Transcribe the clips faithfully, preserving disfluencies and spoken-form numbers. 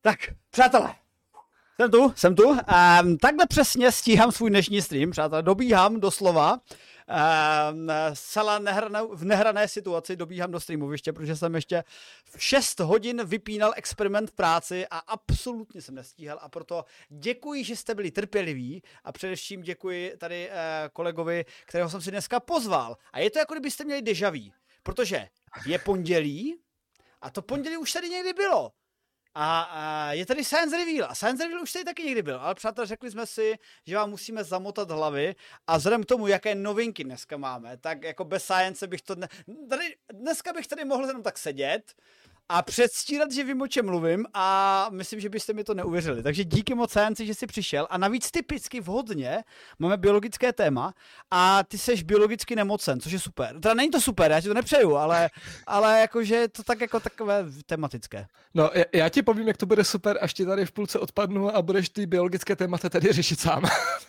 Tak, přátelé, jsem tu, jsem tu. Um, takhle přesně stíhám svůj dnešní stream, přátelé, dobíhám doslova. Um, zcela nehrané, v nehrané situaci dobíhám do streamoviště, protože jsem ještě v šest hodin vypínal experiment v práci a absolutně jsem nestíhal a proto děkuji, že jste byli trpěliví a především děkuji tady uh, kolegovi, kterého jsem si dneska pozval. A je to jako kdybyste měli déjà vu, protože je pondělí a to pondělí už tady někdy bylo. A, a je tady Science Reveal. A Science Reveal už tady taky někdy byl. Ale přátelé, řekli jsme si, že vám musíme zamotat hlavy. A vzhledem k tomu, jaké novinky dneska máme, tak jako bez Science bych to... Ne... Tady, dneska bych tady mohl jenom tak sedět a předstírat, že vím, o čem mluvím a myslím, že byste mi to neuvěřili. Takže díky moc Science, že jsi přišel a navíc typicky vhodně máme biologické téma a ty seš biologicky nemocen, což je super. Teda není to super, já ti to nepřeju, ale, ale jakože je to tak jako takové tematické. No, já, já ti povím, jak to bude super, až ti tady v půlce odpadnu a budeš ty biologické témata tady řešit sám.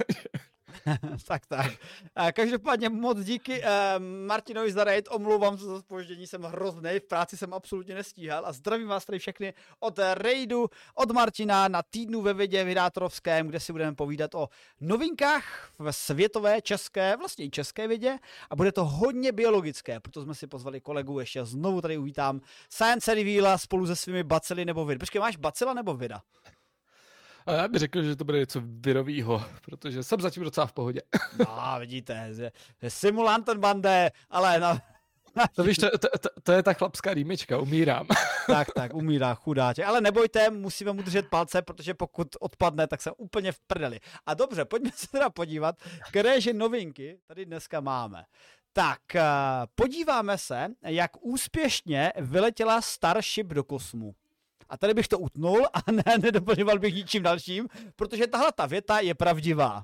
tak, tak. A každopádně moc díky uh, Martinovi za raid, omlouvám se za zpoždění, jsem hrozný, v práci jsem absolutně nestíhal a zdravím vás tady všechny od raidu, od Martina na týdnu ve vědě vydátorovském, kde si budeme povídat o novinkách ve světové, české, vlastně i české vědě a bude to hodně biologické, proto jsme si pozvali kolegu, ještě znovu tady uvítám Science Reveala spolu se svými bacily nebo vid. Počkej, máš bacila nebo vida? A já bych řekl, že to bude něco virovýho, protože jsem zatím docela v pohodě. No, vidíte, že, že simulanten bande, ale no. To víš, to, to, to, to je ta chlapská rýmička, umírám. Tak, tak, umírá, chudáče. Ale nebojte, musíme mu držet palce, protože pokud odpadne, tak se úplně v prdeli. A dobře, pojďme se teda podívat, kteréže novinky tady dneska máme. Tak, podíváme se, jak úspěšně vyletěla Starship do kosmu. A tady bych to utnul a ne, nedoplňoval bych ničím dalším, protože tahle ta věta je pravdivá.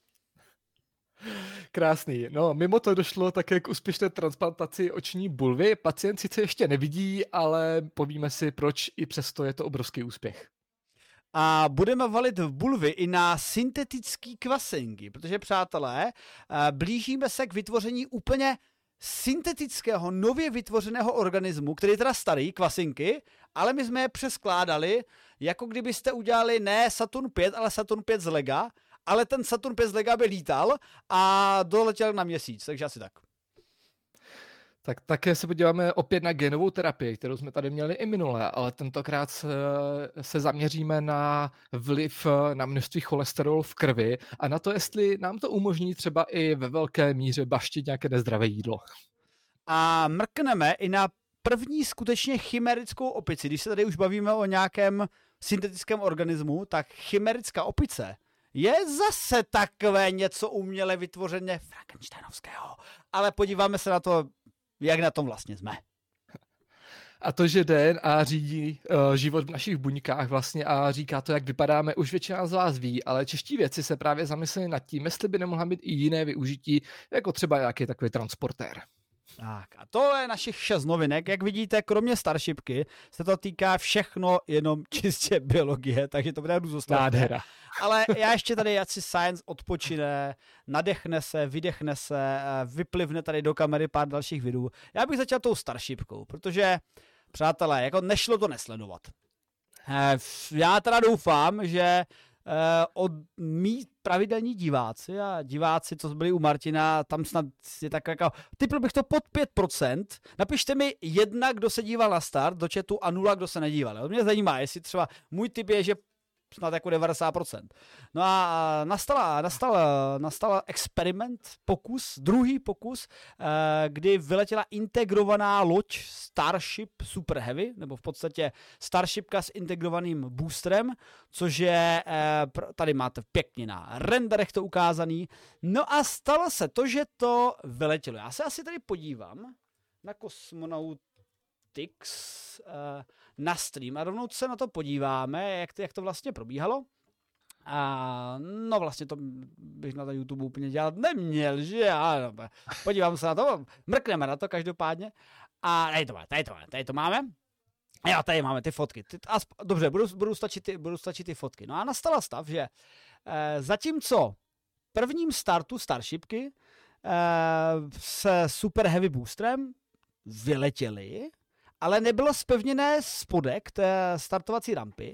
Krásný. No, mimo to došlo také k úspěšné transplantaci oční bulvy. Pacient sice ještě nevidí, ale povíme si, proč i přesto je to obrovský úspěch. A budeme valit v bulvy i na syntetický kvasinky, protože, přátelé, blížíme se k vytvoření úplně syntetického, nově vytvořeného organismu, který je teda starý, kvasinky, ale my jsme je přeskládali, jako kdybyste udělali ne Saturn pět, ale Saturn pět z Lega, ale ten Saturn pět z Lega by lítal a doletěl na měsíc, takže asi tak. Tak také se podíváme opět na genovou terapii, kterou jsme tady měli i minule, ale tentokrát se, se zaměříme na vliv na množství cholesterolu v krvi a na to, jestli nám to umožní třeba i ve velké míře baštit nějaké nezdravé jídlo. A mrkneme i na první skutečně chimerickou opici. Když se tady už bavíme o nějakém syntetickém organismu, tak chimerická opice je zase takové něco uměle vytvořeně Frankensteinovského. Ale podíváme se na to, jak na tom vlastně jsme. A to, že D N A řídí uh, život v našich buňkách vlastně a říká to, jak vypadáme, už většina z vás ví, ale čeští vědci se právě zamysleli nad tím, jestli by nemohla mít i jiné využití, jako třeba nějaký takový transportér. Tak a to je našich šest novinek. Jak vidíte, kromě Starshipky se to týká všechno jenom čistě biologie, takže to bude růzostné. Nádhera. Ale já ještě tady, ať si Science odpočine, nadechne se, vydechne se, vyplivne tady do kamery pár dalších videů. Já bych začal tou Starshipkou, protože, přátelé, jako nešlo to nesledovat. Já teda doufám, že od mý pravidelní diváci a diváci, co byli u Martina, tam snad je tak jako, typl bych to pod pět procent, napište mi jedna, kdo se díval na start do chatu a nula, kdo se nedíval. To mě zajímá, jestli třeba můj tip je, že snad jako devadesát procent. No a nastala, nastal, nastal experiment, pokus, druhý pokus, kdy vyletěla integrovaná loď Starship Super Heavy, nebo v podstatě Starshipka s integrovaným boosterem, což je, tady máte pěkně na renderech to ukázaný. No a stalo se to, že to vyletělo. Já se asi tady podívám na Cosmonautics, na stream a rovnou se na to podíváme, jak to, jak to vlastně probíhalo. A no vlastně to bych na to YouTube úplně dělat neměl, že? A, podívám se na to, mrkneme na to každopádně. A tady to máme, tady to máme, tady to máme. Jo, tady máme ty fotky. Ty, asp, dobře, budou, budou, stačit ty, budou stačit ty fotky. No a nastala stav, že eh, zatímco prvním startu Starshipky eh, se Super Heavy boosterem vyletěli, ale nebylo zpevněné spodek té startovací rampy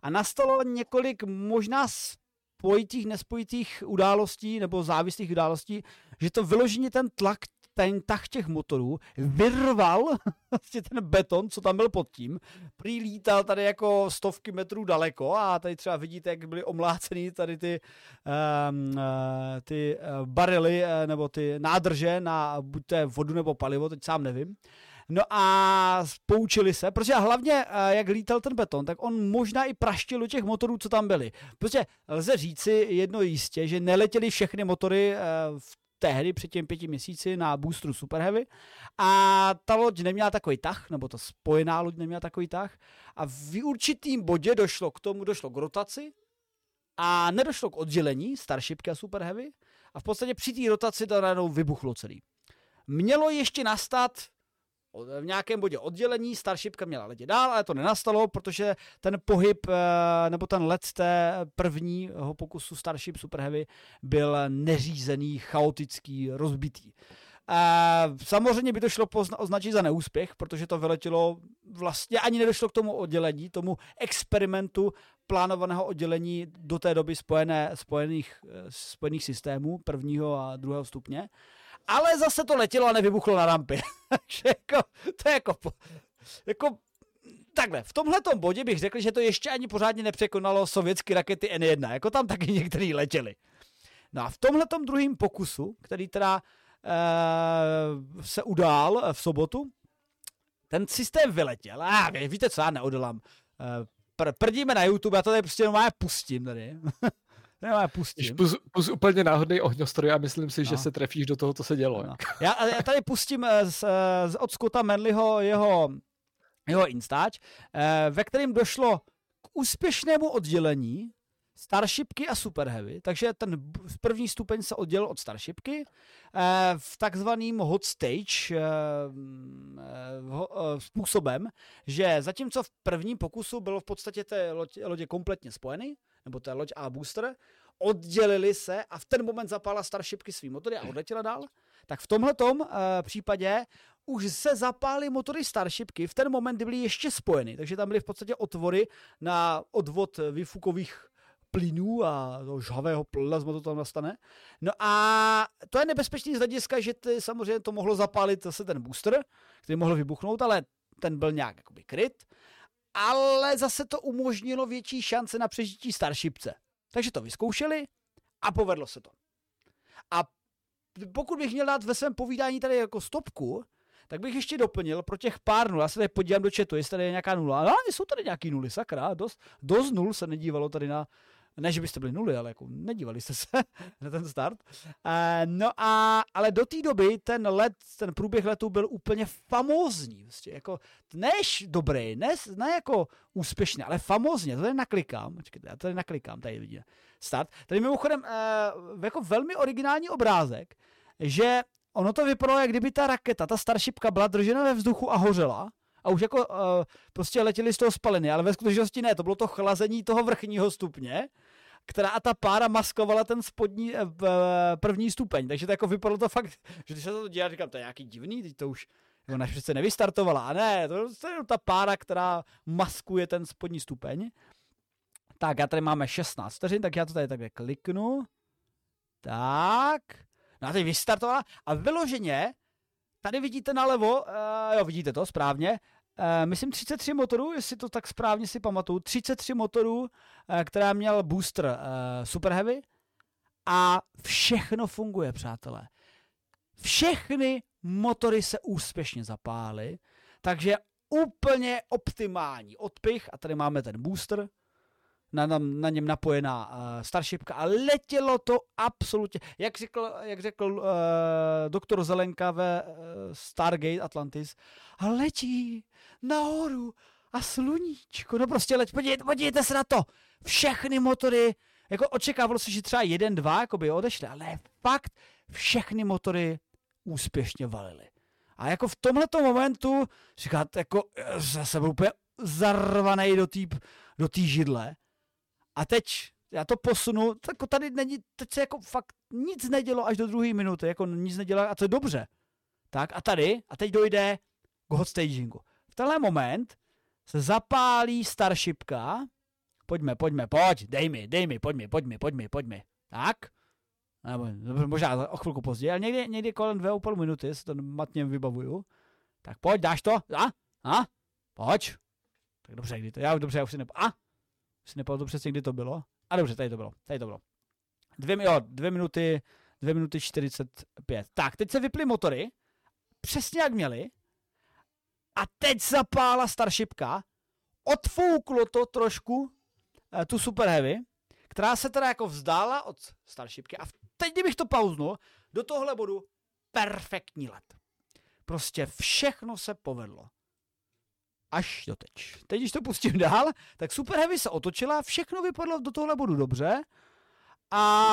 A nastalo několik možná spojitých, nespojitých událostí nebo závislých událostí, že to vyloženě ten tlak, ten tah těch motorů vyrval vlastně ten beton, co tam byl pod tím. Prý lítal tady jako stovky metrů daleko a tady třeba vidíte, jak byly omlácený tady ty, um, ty barely nebo ty nádrže na buď to je vodu nebo palivo, teď sám nevím. No a poučili se, protože hlavně, jak lítal ten beton, tak on možná i praštil do těch motorů, co tam byly. Protože lze říci jedno jistě, že neletěly všechny motory v tehdy před těmi pěti měsíci na boostru Super Heavy a ta loď neměla takový tah, nebo ta spojená loď neměla takový tah a v určitým bodě došlo k tomu, došlo k rotaci a nedošlo k oddělení Starshipky a Super Heavy a v podstatě při té rotaci to najednou vybuchlo celý. Mělo ještě nastat v nějakém bodě oddělení, Starshipka měla letět dál, ale to nenastalo, protože ten pohyb nebo ten let té prvního pokusu Starship Super Heavy byl neřízený, chaotický, rozbitý. Samozřejmě by to šlo označit za neúspěch, protože to vyletělo, vlastně ani nedošlo k tomu oddělení, tomu experimentu plánovaného oddělení do té doby spojené, spojených, spojených systémů prvního a druhého stupně. Ale zase to letělo a nevybuchlo na rampě. Takže jako, to je jako, jako takhle, v tomhletom bodě bych řekl, že to ještě ani pořádně nepřekonalo sovětské rakety N jedna, jako tam taky některý letěli. No a v tomhletom druhém pokusu, který teda e, se udál v sobotu, ten systém vyletěl. A víte co, já neodolám. E, pr- prdíme na YouTube, já to tady prostě normálně pustím tady. Já pustím. Pus, pus úplně náhodný ohňostroj a myslím si, no. že se trefíš do toho, co se dělo. No. Já, já tady pustím z, z, od Scotta Manleyho jeho, jeho instač, ve kterém došlo k úspěšnému oddělení Starshipky a Super Heavy, takže ten první stupeň se oddělil od Starshipky v takzvaným hot stage způsobem, že zatímco v prvním pokusu bylo v podstatě té lodě kompletně spojený, nebo té loď A booster, oddělili se a v ten moment zapálila Starshipky svý motory a odletěla dál, tak v tomhletom uh, případě už se zapálily motory Starshipky v ten moment, kdy byly ještě spojeny, takže tam byly v podstatě otvory na odvod výfukových plynů a žhavého plazma to tam nastane. No a to je nebezpečný z hlediska, že ty, samozřejmě to mohlo zapálit zase ten booster, který mohl vybuchnout, ale ten byl nějak jakoby kryt. Ale zase to umožnilo větší šance na přežití Starshipce. Takže to vyzkoušeli a povedlo se to. A pokud bych měl dát ve svém povídání tady jako stopku, tak bych ještě doplnil pro těch pár nul. Já se tady podívám do chatu, jestli tady je nějaká nula. No, jsou tady nějaký nuly, sakra. Dost, dost nul se nedívalo tady na... Ne, že byste byli nuly, ale jako nedívali jste se na ten start. Uh, no a, ale do té doby ten let, ten průběh letu byl úplně famózní. Vlastně, jako, než dobrý, ne, ne jako úspěšný, ale famózně. To tady naklikám. Počkejte, já tady naklikám, tady vidíte. Start. Tady mimochodem uh, jako velmi originální obrázek, že ono to vypadalo, jak kdyby ta raketa, ta Starshipka byla držena ve vzduchu a hořela. A už jako uh, prostě letěli z toho spaliny, ale ve skutečnosti ne, to bylo to chlazení toho vrchního stupně, která a ta pára maskovala ten spodní uh, první stupeň, takže to jako vypadalo to fakt, že když se to dělá, říkám, to je nějaký divný, teď to už jako naš přece nevystartovala, a ne, to, to je ta pára, která maskuje ten spodní stupeň. Tak, já tady máme šestnáct vteřin, tak já to tady takhle kliknu, tak, no a teď vystartovala a vyloženě. Tady vidíte nalevo, uh, jo, vidíte to správně, uh, myslím třicet tři motorů, jestli to tak správně si pamatuju, třicet tři motorů, uh, která měl booster uh, Super Heavy a všechno funguje, přátelé. Všechny motory se úspěšně zapálily, takže úplně optimální odpich a tady máme ten booster, na, na, na něm napojená uh, Starshipka a letělo to absolutně, jak řekl, jak řekl uh, doktor Zelenka ve uh, Stargate Atlantis, a letí nahoru a sluníčko, no prostě leť, podívejte, podívejte se na to, všechny motory, jako očekávalo se, že třeba jeden, dva jako by odešly, ale fakt všechny motory úspěšně valily. A jako v tomhleto momentu říkáte, jako zase byl úplně zarvanej do té do té židle. A teď já to posunu, tak tady není, teď se jako fakt nic nedělo až do druhé minuty, jako nic nedělo a to je dobře. Tak a tady, a teď dojde k hot stagingu. V tenhle moment se zapálí Starshipka, pojďme, pojďme, pojď, dej mi, dej mi, pojď mi, pojď mi, pojď mi, pojď mi. Tak? Nebo, možná o chvilku později, ale někdy, někdy kolem dvě a půl minuty se to matně vybavuju. Tak pojď, dáš to? A? A? Pojď. Tak dobře, kdy to? Já dobře, já už si nepo... A? Už si nepamatuju přesně, kdy to bylo. A dobře, tady to bylo, tady to bylo. Dvě, jo, dvě minuty, dvě minuty čtyřicet pět. Tak, teď se vyply motory, přesně jak měli. A teď zapála Starshipka, odfouklo to trošku eh, tu Super Heavy, která se teda jako vzdála od Starshipky a teď, kdybych to pauznul, do tohle bodu perfektní let. Prostě všechno se povedlo. Až doteď. Teď, když to pustím dál, tak Super Heavy se otočila, všechno vypadlo do tohle bodu dobře a,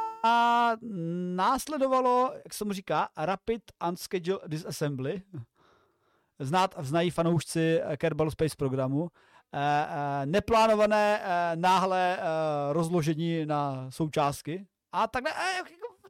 a následovalo, jak se mu říká, Rapid Unscheduled Disassembly. Znát, znají fanoušci Kerbal Space programu. Eh, eh, neplánované eh, náhle eh, rozložení na součástky a takhle eh,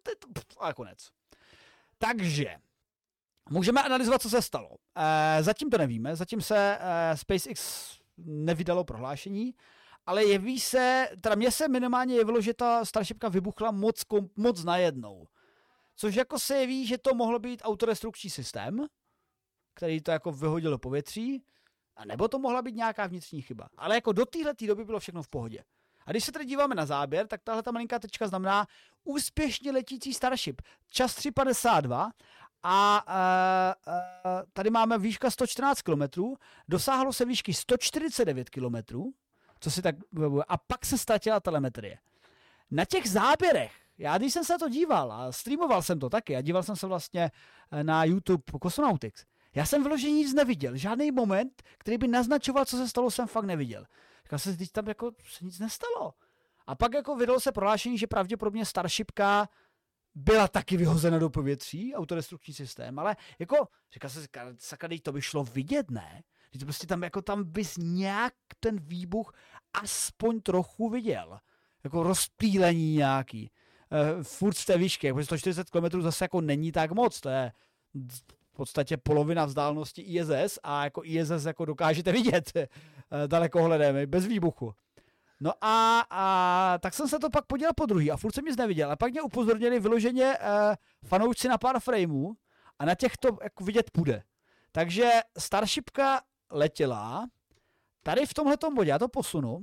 a konec. Takže můžeme analyzovat, co se stalo. Eh, zatím to nevíme, zatím se eh, SpaceX nevydalo prohlášení, ale jeví se, teda mně se minimálně jevilo, že ta Starshipka vybuchla moc, moc najednou. Což jako se jeví, že to mohlo být autodestrukční systém, který to jako vyhodil do povětří, a nebo to mohla být nějaká vnitřní chyba. Ale jako do téhleté doby bylo všechno v pohodě. A když se tady díváme na záběr, tak tahle ta malinká tečka znamená úspěšně letící Starship. Čas tři padesát dva a uh, uh, tady máme výška sto čtrnáct kilometrů, dosáhlo se výšky sto čtyřicet devět kilometrů, co si tak, a pak se ztratila telemetrie. Na těch záběrech, já když jsem se na to díval a streamoval jsem to taky, a díval jsem se vlastně na YouTube Cosmonautics, já jsem vyloženě nic neviděl. Žádný moment, který by naznačoval, co se stalo, jsem fakt neviděl. Říkal jsem, teď tam jako se nic nestalo. A pak jako vydalo se prohlášení, že pravděpodobně Starshipka byla taky vyhozena do povětří, autodestrukční systém, ale jako, říkal jsem si, sakra, to by šlo vidět, ne? Teď prostě tam, jako tam bys nějak ten výbuch aspoň trochu viděl. Jako rozptýlení nějaký. E, furt z té výšky, protože sto čtyřicet kilometrů zase jako není tak moc, to je v podstatě polovina vzdálenosti I S S a jako I S S jako dokážete vidět dalekohledem, bez výbuchu. No a, a tak jsem se to pak podíval po druhý a furt jsem nic neviděl. A pak mě upozornili vyloženě eh, fanoušci na pár frameů a na těch to jako vidět půjde. Takže Starshipka letěla tady v tomhletom bodě, já to posunu.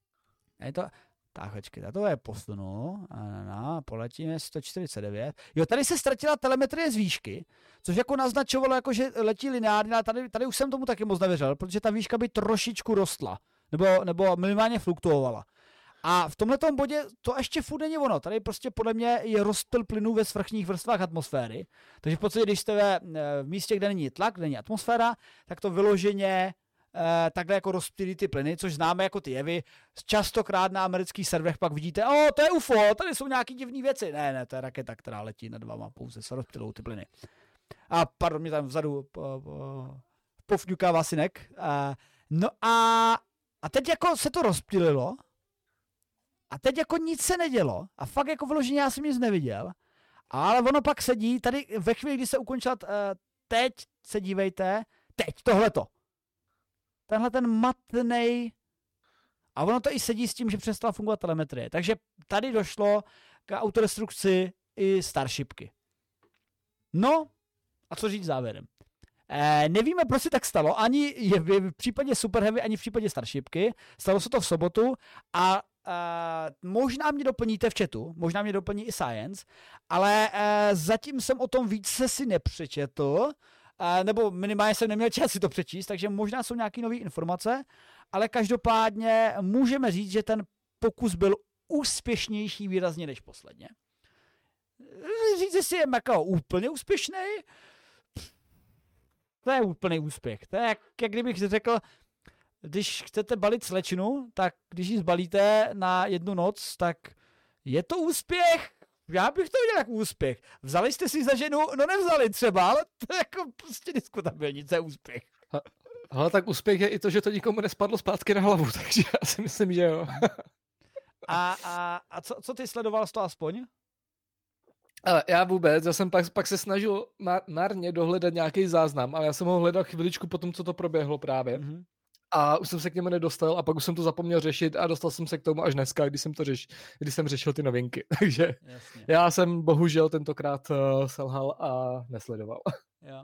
Je to... Tak, počkej, já to je posunu. A poletíme sto čtyřicet devět. Jo, tady se ztratila telemetrie z výšky, což jako naznačovalo, jako, že letí lineárně, ale tady, tady už jsem tomu taky moc nevěřil, protože ta výška by trošičku rostla, nebo, nebo minimálně fluktuovala. A v tomhletom bodě to ještě furt není ono. Tady prostě podle mě je rozptyl plynů ve svrchních vrstvách atmosféry. Takže v podstatě, když jste ve, v místě, kde není tlak, kde není atmosféra, tak to vyloženě Eh, takhle jako rozptýlí ty plyny, což známe jako ty jevy. Častokrát na amerických serverech pak vidíte, o, to je U F O, tady jsou nějaký divné věci. Ne, ne, to je raketa, která letí nad váma, pouze se rozptylou ty plyny. A pardon, mě tam vzadu po, po, pofňukává synek. Eh, no a, a teď jako se to rozptýlilo a teď jako nic se nedělo a fakt jako vyloženě já jsem nic neviděl, ale ono pak sedí, tady ve chvíli, kdy se ukončila, eh, teď se dívejte, teď tohleto. Tenhle ten matnej. A ono to i sedí s tím, že přestala fungovat telemetrie. Takže tady došlo k autodestrukci i Starshipky. No, a co říct závěrem? Eh, nevíme, proč se tak stalo. Ani je v případě Super Heavy, ani v případě Starshipky. Stalo se to v sobotu a eh, možná mě doplníte v chatu, možná mě doplní i Science, ale eh, zatím jsem o tom více si nepřečetl, Uh, nebo minimálně jsem neměl čas si to přečíst, takže možná jsou nějaké nové informace, ale každopádně můžeme říct, že ten pokus byl úspěšnější výrazně než posledně. Říct si, je jako úplně úspěšný, to je úplný úspěch. To je jak, jak kdybych řekl, když chcete balit slečnu, tak když ji zbalíte na jednu noc, tak je to úspěch. Já bych to viděl jako úspěch. Vzali jste si za ženu? No nevzali třeba, ale to je jako prostě diskutabilní, to je úspěch. Ale tak úspěch je i to, že to nikomu nespadlo zpátky na hlavu, takže já si myslím, že jo. A, a, a co, co ty sledoval z toho aspoň? Ale já vůbec, já jsem pak, pak se snažil marně dohledat nějaký záznam, ale já jsem ho hledal chviličku po tom, co to proběhlo právě. Mm-hmm. A už jsem se k němu nedostal a pak už jsem to zapomněl řešit a dostal jsem se k tomu až dneska, když jsem to řeš, když jsem řešil ty novinky. Takže Jasně. já jsem bohužel tentokrát uh, selhal a nesledoval. Jo.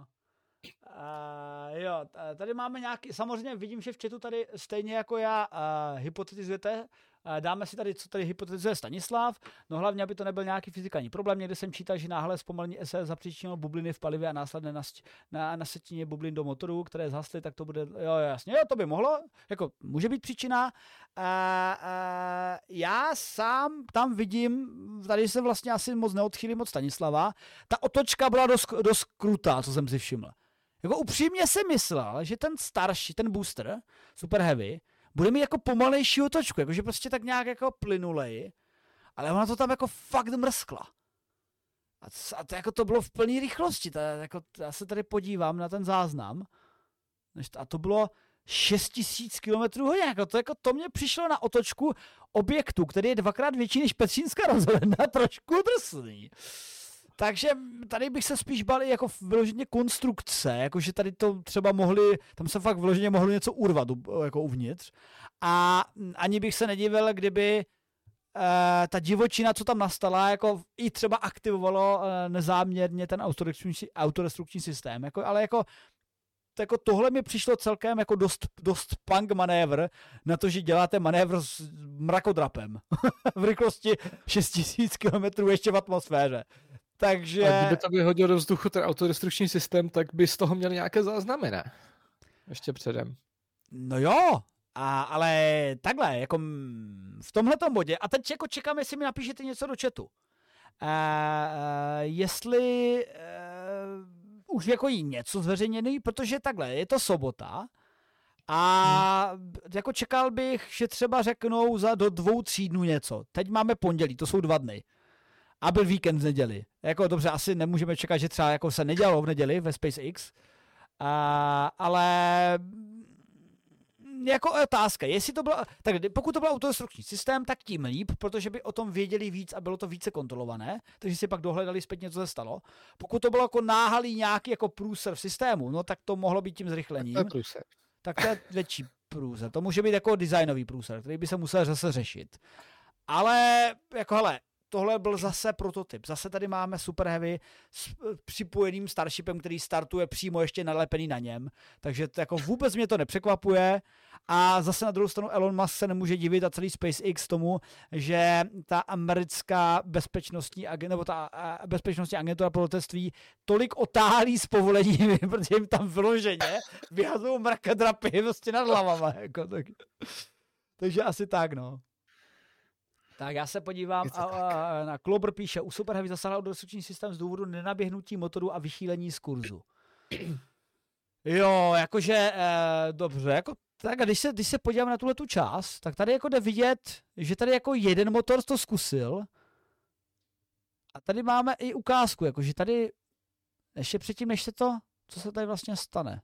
Uh, jo, tady máme nějaký, samozřejmě vidím, že v chatu tady stejně jako já uh, hypotetizujete, uh, dáme si tady, co tady hypotetizuje Stanislav, no hlavně, aby to nebyl nějaký fyzikální problém, někde jsem čítal, že náhle zpomalení S S zapříčinilo bubliny v palivě a následné na, na nasetině bublin do motoru, které zhasly, tak to bude, jo jasně, jo, to by mohlo, jako může být příčina. Uh, uh, já sám tam vidím, tady se vlastně asi moc neodchýlím od Stanislava, ta otočka byla dost, dost krutá, co jsem si všiml. Jako upřímně si myslel, že ten starší, ten booster, Super Heavy, bude mít jako pomalejší otočku, jakože prostě tak nějak jako plynulej, ale ona to tam jako fakt mrskla. A to, a to, jako to bylo v plné rychlosti, to, jako, já se tady podívám na ten záznam, a to bylo šest tisíc kilometrů hodin, jako to, jako to mě přišlo na otočku objektu, který je dvakrát větší než Petřínská rozhledna, trošku drsný. Takže tady bych se spíš bál jako vyloženě konstrukce, jakože tady to třeba mohli, tam se fakt vyloženě mohlo něco urvat jako uvnitř. A ani bych se nedivil, kdyby eh, ta divočina, co tam nastala, jako i třeba aktivovalo eh, nezáměrně ten autodestrukční, autodestrukční systém. Jako, ale jako, to, jako tohle mi přišlo celkem jako dost, dost punk manévr na to, že děláte manévr s mrakodrapem v rychlosti šest tisíc kilometrů ještě v atmosféře. Takže... A kdyby to vyhodil do vzduchu ten autodestrukční systém, tak by z toho měl nějaké záznamy, ne? Ještě předem. No jo, a, ale takhle, jako v tomhletom bodě, a teď jako čekám, jestli mi napíšete něco do chatu. A, a, jestli a, už jako jí něco zveřejněný, protože takhle, je to sobota a hmm. jako čekal bych, že třeba řeknou za do dvou, tří dnů něco. Teď máme pondělí, to jsou dva dny. A byl víkend v neděli. Jako dobře, asi nemůžeme čekat, že třeba jako se nedělalo v neděli ve SpaceX, a, ale jako otázka, jestli to bylo, tak pokud to byl autodestrukční systém, tak tím líp, protože by o tom věděli víc a bylo to více kontrolované, takže si pak dohledali zpětně, co se stalo. Pokud to bylo jako náhalý nějaký jako průser v systému, no tak to mohlo být tím zrychlením. Tak to je průser. Tak to je větší průser. To může být jako designový průser, který by se musel zase řešit. Ale jako hele, tohle byl zase prototyp. Zase tady máme Super Heavy s připojeným Starshipem, který startuje přímo ještě nalepený na něm. Takže to jako vůbec mě to nepřekvapuje. A zase na druhou stranu Elon Musk se nemůže divit a celý SpaceX tomu, že ta americká bezpečnostní agentura, nebo ta bezpečnostní agentura pro letectví tolik otálí s povoleními, protože jim tam vyloženě vyhazují mrakadrapy vlastně nad hlavama. Jako, tak. Takže asi tak, no. Tak já se podívám, a, a, na Klober píše, u Super Heavy zasáhl autodestrukční systém z důvodu nenaběhnutí motoru a vychýlení z kurzu. Jo, jakože, eh, dobře, jako, tak a když se, když se podívám na tuhle tu část, tak tady jako jde vidět, že tady jako jeden motor to zkusil a tady máme i ukázku, jakože tady, ještě předtím, než se to, co se tady vlastně stane.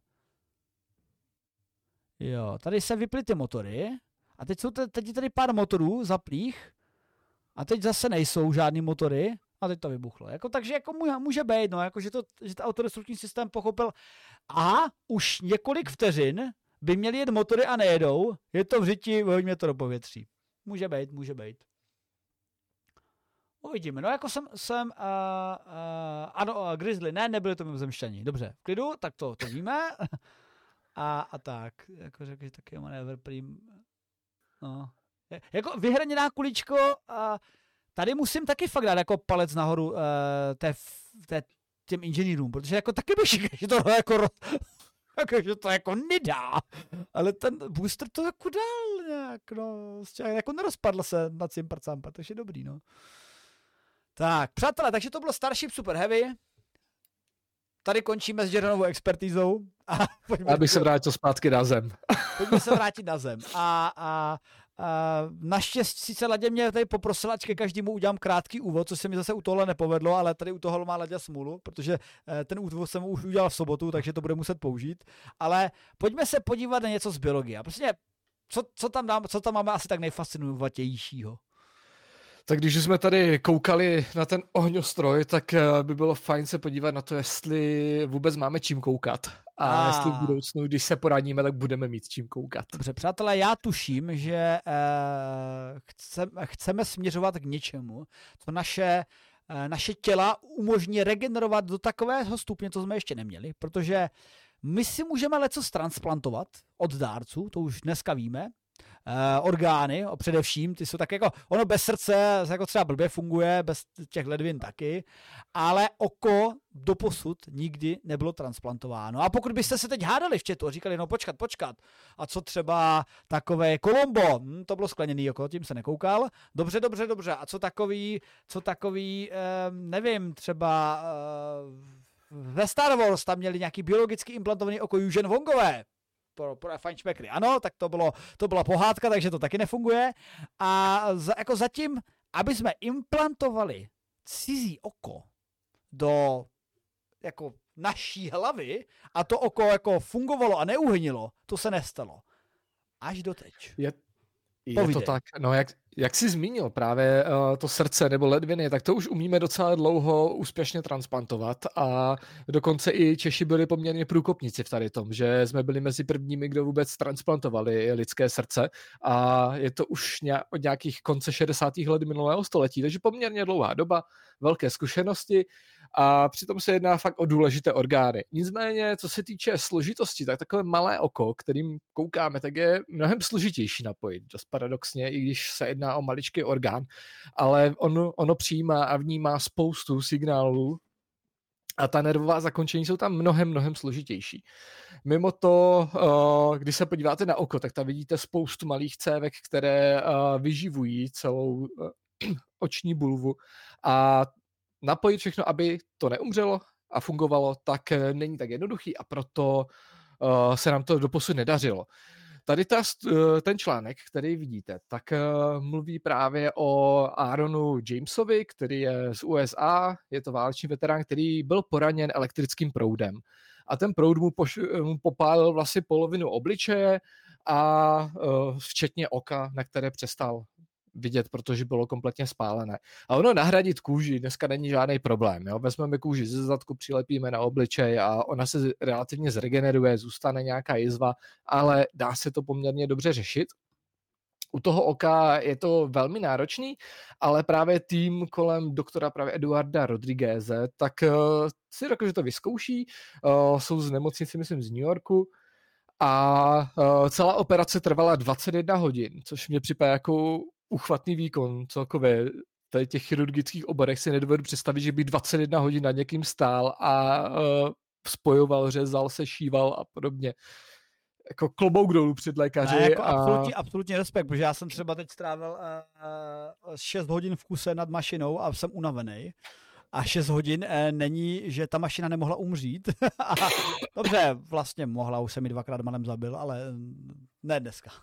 Jo, tady se vyply ty motory a teď jsou teď je tady pár motorů zaplých a teď zase nejsou žádný motory a teď to vybuchlo. Jako, takže jako může, může být, no, jako, že, to, že to autodestrukční systém pochopil a už několik vteřin by měly jet motory a nejedou, je to v řiti, vyhoďme to do povětří. Může být, může být. Uvidíme, no jako jsem, jsem uh, uh, ano, uh, Grizzly, ne, nebyli to mimozemšťani. Dobře, v klidu, tak to, to víme. a, a tak, jako řekl, že taky manévr prým. No. Jako vyhraněná kuličko, uh, tady musím taky fakt dát jako palec nahoru uh, té, té, těm inženýrům, protože jako taky bych říkal, že to jako, jako, že to jako nedá, ale ten booster to jako dal nějak, no, jako nerozpadl se na cimparcampa, takže dobrý, no. Tak, přátelé, takže to bylo Starship Super Heavy. Tady končíme s Jeranovou expertizou. A Já bych se vrátil zpátky na zem. Pojďme se vrátit na zem. A, a, a naštěstí se Ladě mě tady poprosila, ať ke každému udělám krátký úvod, což se mi zase u tohle nepovedlo, ale tady u toho má Ladě smůlu, protože ten úvod jsem už udělal v sobotu, takže to bude muset použít. Ale pojďme se podívat na něco z biologie. Prostě, co, co, tam, dám, co tam máme asi tak nejfascinujovatějšího? Tak když jsme tady koukali na ten ohňostroj, tak by bylo fajn se podívat na to, jestli vůbec máme čím koukat. A, a jestli v budoucnu, když se poradíme, tak budeme mít čím koukat. Dobře, přátelé, já tuším, že eh, chceme, chceme směřovat k něčemu, co naše, eh, naše těla umožní regenerovat do takového stupně, co jsme ještě neměli, protože my si můžeme lecos transplantovat od dárců, to už dneska víme. Uh, orgány, především, ty jsou tak jako, ono bez srdce jako třeba blbě funguje, bez těch ledvin taky, ale oko doposud nikdy nebylo transplantováno. A pokud byste se teď hádali v chatu a říkali, no počkat, počkat, a co třeba takové Colombo, hm, to bylo skleněný oko, tím se nekoukal, dobře, dobře, dobře, a co takový, co takový, eh, nevím, třeba eh, ve Star Wars tam měli nějaký biologicky implantovaný oko Eugene Wongové, pro, pro fajnšmekry. Ano, tak to, bylo, to byla pohádka, takže to taky nefunguje. A za, jako zatím, aby jsme implantovali cizí oko do jako naší hlavy a to oko jako fungovalo a neuhnilo, to se nestalo. Až doteď. Je, je to tak. No, jak, jak jsi zmínil právě uh, to srdce nebo ledviny, tak to už umíme docela dlouho úspěšně transplantovat a dokonce i Češi byli poměrně průkopníci v tady tom, že jsme byli mezi prvními, kdo vůbec transplantovali lidské srdce a je to už ně, od nějakých konce šedesátých let minulého století, takže poměrně dlouhá doba, velké zkušenosti a přitom se jedná fakt o důležité orgány. Nicméně, co se týče složitosti, tak takové malé oko, kterým koukáme, tak je mnohem složitější napojit, dost paradoxně, i když se jedná o maličký orgán, ale on, ono přijímá a vnímá spoustu signálů a ta nervová zakončení jsou tam mnohem, mnohem složitější. Mimo to, když se podíváte na oko, tak tam vidíte spoustu malých cévek, které vyživují celou oční bulvu a napojit všechno, aby to neumřelo a fungovalo, tak není tak jednoduchý a proto uh, se nám to doposud nedařilo. Tady ta, ten článek, který vidíte, tak uh, mluví právě o Aaronu Jamesovi, který je z U S A, je to válečný veterán, který byl poraněn elektrickým proudem. A ten proud mu, poš- mu popálil vlastně polovinu obličeje a uh, včetně oka, na které přestal vidět, protože bylo kompletně spálené. A ono nahradit kůži dneska není žádný problém. Jo? Vezmeme kůži ze zadku, přilepíme na obličej a ona se relativně zregeneruje, zůstane nějaká jizva, ale dá se to poměrně dobře řešit. U toho oka je to velmi náročný, ale právě tým kolem doktora právě Eduarda Rodrigueze, tak uh, si řekl, že to vyzkouší. Uh, jsou z nemocnice, myslím, z New Yorku. A uh, celá operace trvala dvacet jedna hodin, což mě připadá jako uchvatný výkon celkově. V těch chirurgických oborech si nedovedu představit, že by dvacet jedna hodin nad někým stál a uh, spojoval, řezal, sešíval a podobně. Jako klobouk dolů před lékaři. Ne, jako a... absolutní, absolutní respekt, protože já jsem třeba teď strávil uh, uh, šest hodin v kuse nad mašinou a jsem unavený. A šest hodin eh, není, že ta mašina nemohla umřít. A, dobře, vlastně mohla, už jsem mi dvakrát malem zabil, ale ne dneska.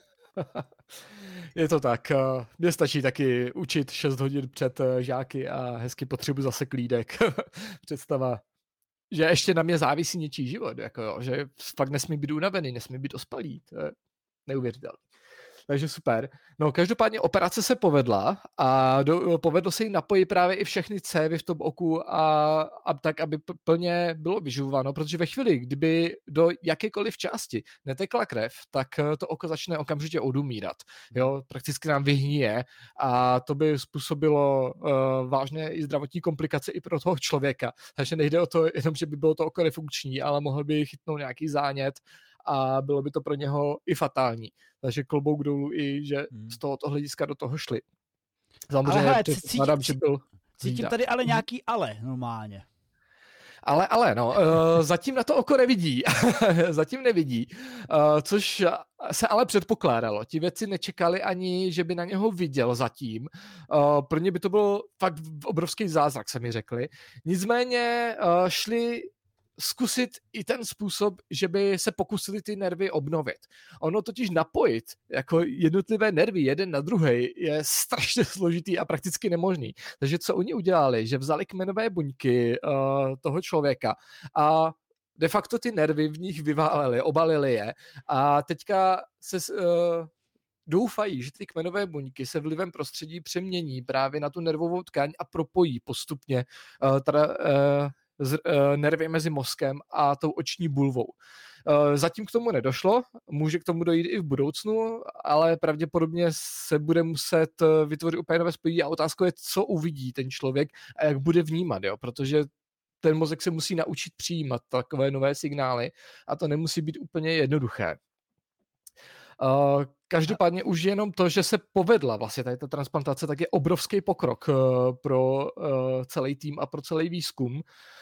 Je to tak. Mně stačí taky učit šest hodin před žáky a hezky potřebuji zase klídek. Představa, že ještě na mě závisí něčí život, jako jo, že fakt nesmí být unavený, nesmí být ospalý. To je neuvěřitelné. Takže super. No každopádně operace se povedla a do, povedlo se jí napojit právě i všechny cévy v tom oku a, a tak, aby p- plně bylo vyživováno, protože ve chvíli, kdyby do jakékoliv části netekla krev, tak to oko začne okamžitě odumírat. Jo, prakticky nám vyhníje a to by způsobilo uh, vážné i zdravotní komplikace i pro toho člověka. Takže nejde o to jenom, že by bylo to oko nefunkční, ale mohl by chytnout nějaký zánět a bylo by to pro něho i fatální. Takže klobouk dolů i, že z tohoto hlediska do toho šli. Samozřejmě ale hele, předpokládám, že byl... Cítím tady ale nějaký ale normálně. Ale, ale, no, uh, zatím na to oko nevidí. zatím nevidí. Uh, což se ale předpokládalo. Ti věci nečekali ani, že by na něho viděl zatím. Uh, pro ně by to bylo fakt obrovský zázrak, se mi řekli. Nicméně uh, šli zkusit i ten způsob, že by se pokusili ty nervy obnovit. Ono totiž napojit jako jednotlivé nervy jeden na druhý je strašně složitý a prakticky nemožný. Takže co oni udělali, že vzali kmenové buňky uh, toho člověka a de facto ty nervy v nich vyválili, obalili je a teďka se uh, doufají, že ty kmenové buňky se vlivem prostředí přemění právě na tu nervovou tkáň a propojí postupně uh, teda, uh, z, uh, nervy mezi mozkem a tou oční bulvou. Uh, zatím k tomu nedošlo, může k tomu dojít i v budoucnu, ale pravděpodobně se bude muset vytvořit úplně nové spojení a otázka je, co uvidí ten člověk a jak bude vnímat, jo? Protože ten mozek se musí naučit přijímat takové nové signály a to nemusí být úplně jednoduché. Uh, každopádně už jenom to, že se povedla vlastně tady ta transplantace, tak je obrovský pokrok uh, pro uh, celý tým a pro celý výzkum.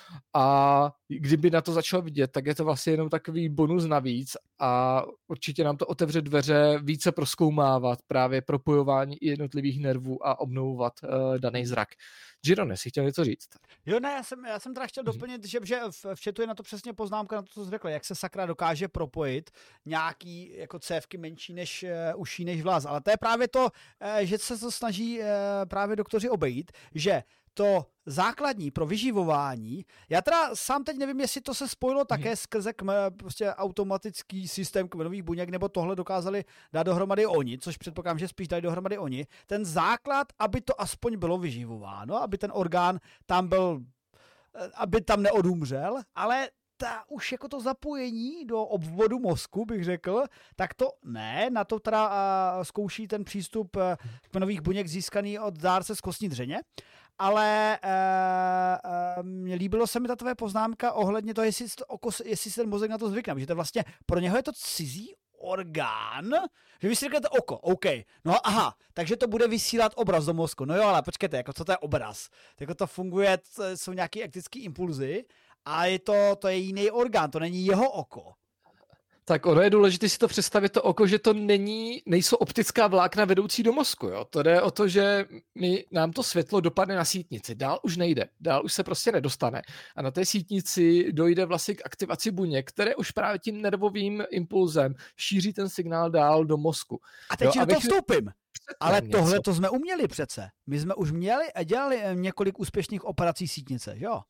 A kdyby na to začal vidět, tak je to vlastně jenom takový bonus navíc a určitě nám to otevře dveře více prozkoumávat právě propojování jednotlivých nervů a obnovovat uh, daný zrak. Girone, jsi chtěl něco říct? Jo, ne, já jsem, já jsem teda chtěl doplnit, že, že v, v chatu je na to přesně poznámka na to, co jsi řekl, jak se sakra dokáže propojit nějaký jako cévky menší než uh, uší než vlas, ale to je právě to, uh, že se to snaží uh, právě doktoři obejít, že to základní pro vyživování, já teda sám teď nevím, jestli to se spojilo také hmm. skrze kme, prostě automatický systém kmenových buněk, nebo tohle dokázali dát dohromady oni, což předpokládám, že spíš dají dohromady oni. Ten základ, aby to aspoň bylo vyživováno, aby ten orgán tam byl, aby tam neodumřel, ale ta už jako to zapojení do obvodu mozku, bych řekl, tak to ne, na to teda uh, zkouší ten přístup uh, kmenových buněk získaný od dárce z kostní dřeně, ale uh, uh, líbilo se mi ta tvoje poznámka ohledně toho, jestli, to oko, jestli se ten mozek na to zvykne, protože to vlastně pro něho je to cizí orgán, že vy si řeknete oko, OK, no aha, takže to bude vysílat obraz do mozku, no jo, ale počkejte, jako co to je obraz? Jako to funguje, to jsou nějaké elektrické impulzy, a je to, to je jiný orgán, to není jeho oko. Tak ono je důležité si to představit to oko, že to není, nejsou optická vlákna vedoucí do mozku. Jo? To jde o to, že my, nám to světlo dopadne na sítnici. Dál už nejde. Dál už se prostě nedostane. A na té sítnici dojde vlastně k aktivaci buněk, které už právě tím nervovým impulzem šíří ten signál dál do mozku. A teď do toho vstoupím. Ale něco. Tohle to jsme uměli přece. My jsme už měli a dělali několik úspěšných operací sítnice, jo?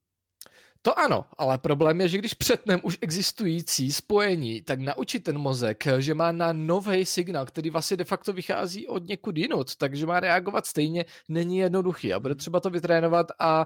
To ano, ale problém je, že když přetnem už existující spojení, tak naučit ten mozek, že má na nový signál, který vlastně de facto vychází od někud jinut, takže má reagovat stejně, není jednoduchý a bude třeba to vytrénovat a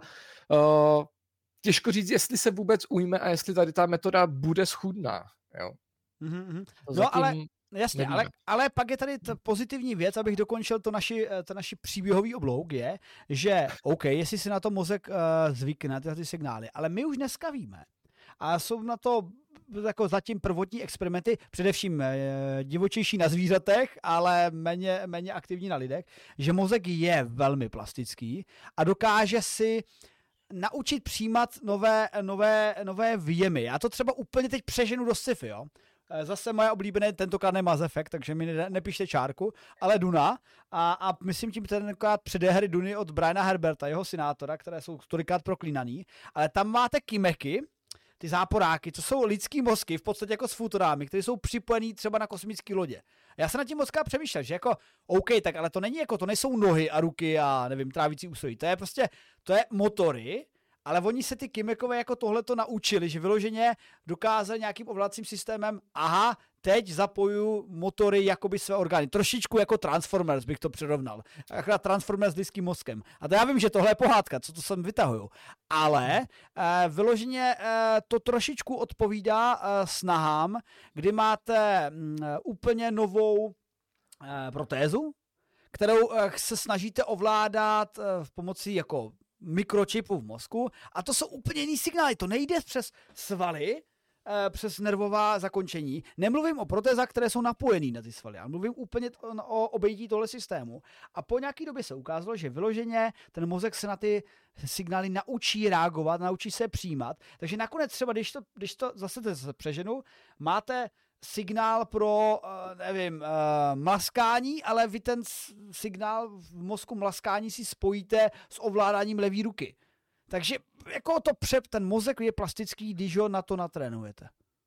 uh, těžko říct, jestli se vůbec ujme a jestli tady ta metoda bude schůdná. Jo. Mm-hmm. No ale jasně, ale, ale pak je tady ta pozitivní věc, abych dokončil to naši, to naši příběhový oblouk, je, že OK, jestli si na to mozek uh, zvykne, ty, ty signály, ale my už dneska víme a jsou na to jako zatím prvotní experimenty, především uh, divočejší na zvířatech, ale méně, méně aktivní na lidech, že mozek je velmi plastický a dokáže si naučit přijímat nové, nové, nové vjemy. Já to třeba úplně teď přeženu do sci-fi, jo. Zase moje oblíbené, tentokrát ne Mass Effect, takže mi ne, nepíšte čárku, ale Duna. A, a myslím tím tentokrát předehry Duny od Briana Herberta, jeho synátora, které jsou tolikrát proklínaný. Ale tam máte kimeky, ty záporáky, co jsou lidský mozky, v podstatě jako s futurámi, které jsou připojený třeba na kosmické lodě. Já se nad tím mozka přemýšlel, že jako OK, tak ale to není jako, to nejsou nohy a ruky a nevím, trávící ústrojí. To je prostě, to je motory, ale oni se ty kimekové jako tohleto naučili, že vyloženě dokázali nějakým ovládacím systémem, aha, teď zapojuju motory jakoby své orgány. Trošičku jako Transformers bych to přirovnal. Akorát Transformers s lidským mozkem. A to já vím, že tohle je pohádka, co to sem vytahuju. Ale eh, vyloženě eh, to trošičku odpovídá eh, snahám, kdy máte mm, úplně novou eh, protézu, kterou eh, se snažíte ovládat eh, v pomocí jako mikročipu v mozku a to jsou úplně jiný signály. To nejde přes svaly, přes nervová zakončení. Nemluvím o protézách, které jsou napojené na ty svaly, ale mluvím úplně o obejití tohle systému. A po nějaké době se ukázalo, že vyloženě ten mozek se na ty signály naučí reagovat, naučí se přijímat. Takže nakonec třeba, když to, když to zase přeženu, máte signál pro, nevím, mlaskání, ale vy ten signál v mozku mlaskání si spojíte s ovládáním levé ruky. Takže jako to přep, ten mozek je plastický, když ho na to natrénujete.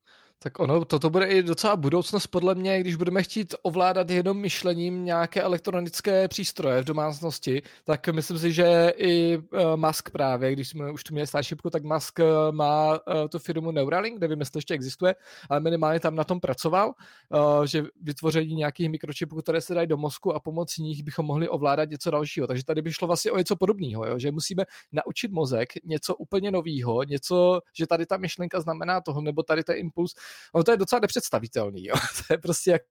Tak ono, toto bude i docela budoucnost podle mě, když budeme chtít ovládat jenom myšlením nějaké elektronické přístroje v domácnosti, tak myslím si, že i uh, Musk právě, když jsme už tu měli Starshipku, tak Musk uh, má uh, tu firmu Neuralink, nevím, jestli ještě existuje, ale minimálně tam na tom pracoval, uh, že vytvoření nějakých mikročipů, které se dají do mozku a pomocí nich bychom mohli ovládat něco dalšího. Takže tady by šlo vlastně o něco podobného, jo? Že musíme naučit mozek něco úplně nového, něco, že tady ta myšlenka znamená toho, nebo tady ten impuls. Ono to je docela nepředstavitelný, jo. To je prostě jak...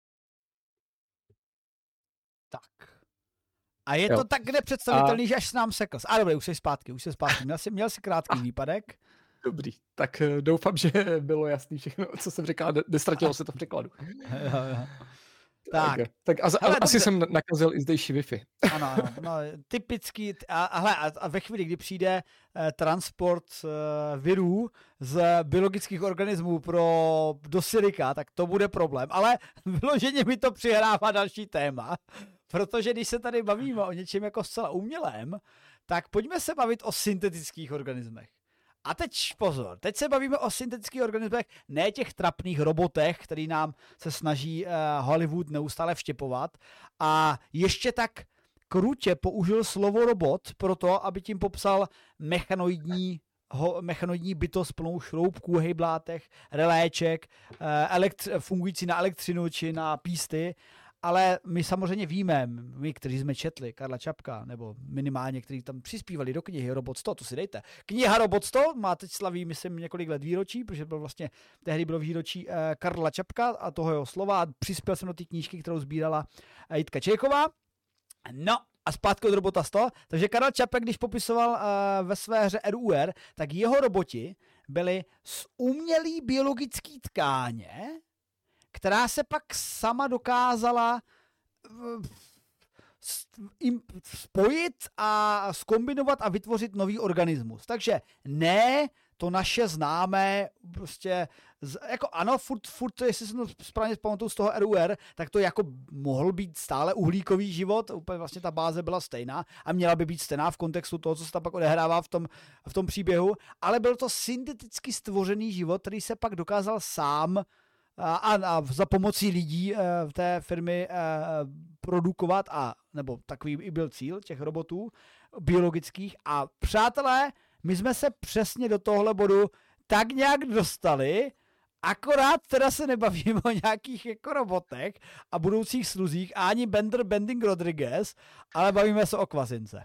Tak. A je jo. to tak nepředstavitelný, a... že až s nám sekl. A dobré, už jsi zpátky, už jsi zpátky. Měl jsi, měl jsi krátký výpadek. Dobrý, tak doufám, že bylo jasný všechno, co jsem říkal, nestratilo se to v překladu. Jo, jo. Tak, tak, tak a, hele, asi dobře. Jsem nakazil i zdejší Wi-Fi. Ano, ano, no, typický, a, a, hle, a ve chvíli, kdy přijde eh, transport eh, virů z biologických organismů pro, do silika, tak to bude problém, ale vyloženě mi to přihrává další téma, protože když se tady bavíme o něčem jako zcela umělém, tak pojďme se bavit o syntetických organismech. A teď pozor, teď se bavíme o syntetických organismech, ne těch trapných robotech, který nám se snaží uh, Hollywood neustále vštěpovat. A ještě tak krutě použil slovo robot proto, aby tím popsal mechanoidní, ho, mechanoidní bytost plnou šroubků, hejblátech, reléček, uh, elektr- fungující na elektřinu či na písty. Ale my samozřejmě víme, my, kteří jsme četli Karla Čapka, nebo minimálně, kteří tam přispívali do knihy Robot sto, to si dejte. Kniha Robot sto má teď slaví, myslím, několik let výročí, protože byl vlastně, tehdy bylo výročí eh, Karla Čapka a toho jeho slova a přispěl jsem do té knížky, kterou sbírala eh, Jitka Čejková. No a zpátky od Robota sto. Takže Karel Čapek, když popisoval uh, ve své hře R U R, tak jeho roboti byly z umělý biologický tkáně, která se pak sama dokázala spojit a zkombinovat a vytvořit nový organismus. Takže ne to naše známé, prostě, jako ano, furt, furt jestli jsem to správně pamatuju z toho R U R, tak to jako mohl být stále uhlíkový život, úplně vlastně ta báze byla stejná a měla by být stejná v kontextu toho, co se tam pak odehrává v tom, v tom příběhu, ale byl to synteticky stvořený život, který se pak dokázal sám A, a za pomocí lidí e, v té firmy e, produkovat, a nebo takový i byl cíl těch robotů biologických. A přátelé, my jsme se přesně do tohle bodu tak nějak dostali, akorát teda se nebavíme o nějakých jako robotech a budoucích sluzích a ani Bender Bending Rodriguez, ale bavíme se o kvazince.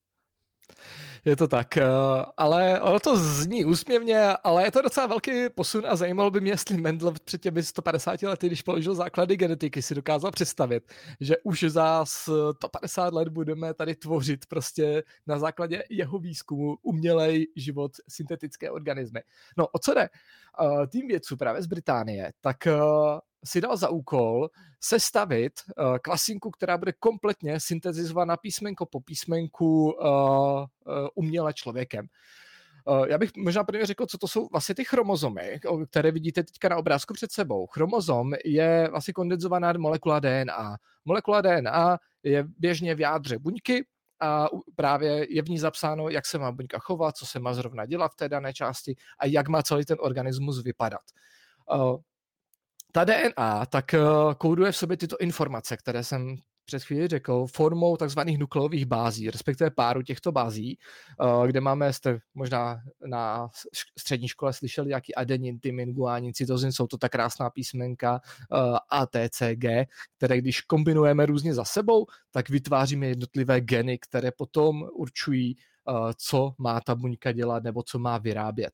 Je to tak, ale ono to zní úsměvně, ale je to docela velký posun a zajímalo by mě, jestli Mendel před těmi sto padesáti lety, když položil základy genetiky, si dokázal představit, že už za sto padesát let budeme tady tvořit prostě na základě jeho výzkumu umělej život, syntetické organismy. No, o co jde? Tým vědců právě z Británie, tak si dal za úkol sestavit uh, klasinku, která bude kompletně syntetizovaná písmenko po písmenku uh, uh, uměle člověkem. Uh, já bych možná prvně řekl, co to jsou vlastně ty chromozomy, které vidíte teďka na obrázku před sebou. Chromozom je vlastně kondenzovaná molekula D N A. Molekula D N A je běžně v jádře buňky a právě je v ní zapsáno, jak se má buňka chovat, co se má zrovna dělat v té dané části a jak má celý ten organismus vypadat. Uh, Ta D N A tak kóduje v sobě tyto informace, které jsem před chvíli řekl, formou takzvaných nukleových bází, respektive páru těchto bází, kde máme, jste možná na střední škole slyšeli, jaký adenin, tymin, guanin, cytozin, jsou to ta krásná písmenka A, T, C, G, které když kombinujeme různě za sebou, tak vytváříme jednotlivé geny, které potom určují, co má ta buňka dělat nebo co má vyrábět.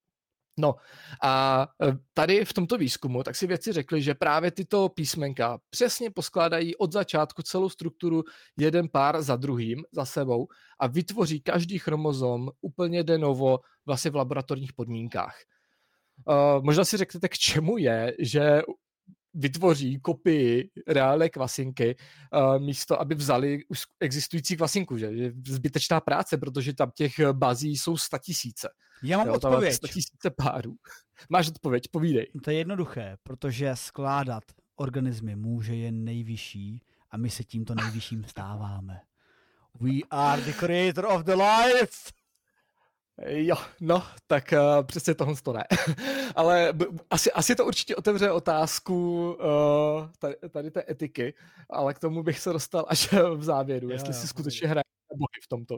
No a tady v tomto výzkumu tak si vědci řekli, že právě tyto písmenka přesně poskládají od začátku celou strukturu jeden pár za druhým, za sebou a vytvoří každý chromozom úplně de novo vlastně v laboratorních podmínkách. Uh, možná si řeknete, k čemu je, že vytvoří kopii reálné kvasinky uh, místo, aby vzali už existující kvasinku, že je zbytečná práce, protože tam těch bazí jsou statisíce. Já mám jo, odpověď. Statisíce párů. Máš odpověď, povídej. To je jednoduché, protože skládat organismy může jen nejvyšší a my se tímto nejvyšším stáváme. We are the creator of the life. Jo, no, tak uh, přesně tohle to ne. Ale b- asi, asi to určitě otevře otázku uh, tady, tady té etiky, ale k tomu bych se dostal až v závěru, jo, jestli jo, si skutečně hraje bohy v tomto.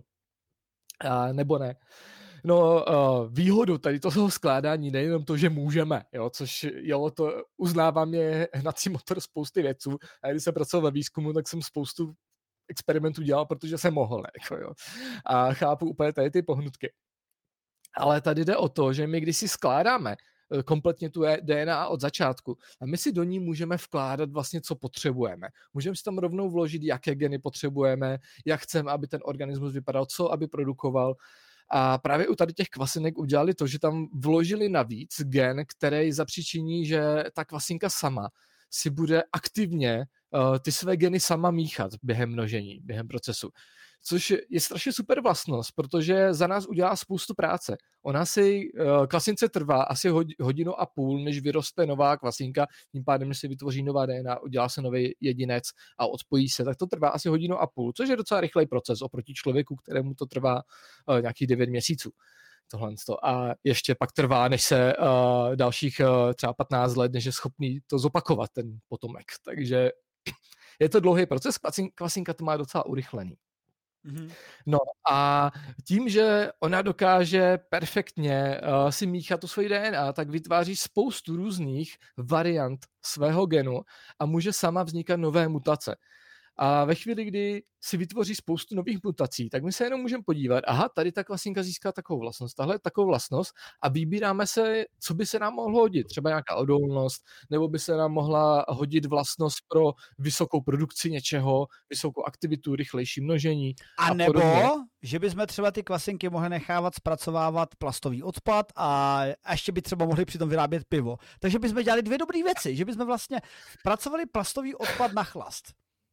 Uh, nebo ne. No, uh, výhodu tady toho skládání nejenom to, že můžeme, jo, což jo, to uznávám je hnací motor spousty věců. A když jsem pracoval ve výzkumu, tak jsem spoustu experimentů dělal, protože jsem mohl, jako, jo. A chápu úplně tady ty pohnutky. Ale tady jde o to, že my když si skládáme kompletně tu D N A od začátku a my si do ní můžeme vkládat vlastně, co potřebujeme. Můžeme si tam rovnou vložit, jaké geny potřebujeme, jak chceme, aby ten organismus vypadal, co aby produkoval. A právě u tady těch kvasinek udělali to, že tam vložili navíc gen, který zapříčiní, že ta kvasinka sama si bude aktivně uh, ty své geny sama míchat během množení, během procesu. Což je strašně super vlastnost, protože za nás udělá spoustu práce. Ona si, uh, kvasince trvá asi hodinu a půl, než vyroste nová kvasinka, tím pádem, než se vytvoří nová D N A, udělá se nový jedinec a odpojí se, tak to trvá asi hodinu a půl, což je docela rychlej proces oproti člověku, kterému to trvá uh, nějakých devět měsíců. Tohle. A ještě pak trvá, než se uh, dalších uh, třeba patnáct let, než je schopný to zopakovat, ten potomek. Takže je to dlouhý proces, kvasinka to má docela urychlený. Mm-hmm. No a tím, že ona dokáže perfektně uh, si míchat tu svoji D N A, tak vytváří spoustu různých variant svého genu a může sama vznikat nové mutace. A ve chvíli, kdy si vytvoří spoustu nových mutací, tak my se jenom můžeme podívat, aha, tady ta kvasinka získá takovou vlastnost, tahle takovou vlastnost a vybíráme se, co by se nám mohlo hodit. Třeba nějaká odolnost, nebo by se nám mohla hodit vlastnost pro vysokou produkci něčeho, vysokou aktivitu, rychlejší množení. A, a nebo, podobně. Že bychom třeba ty kvasinky mohli nechávat zpracovávat plastový odpad a ještě by třeba mohli přitom vyrábět pivo. Takže bychom dělali dvě dobré věci, že bychom vlastně pracovali plastový odpad na chlast.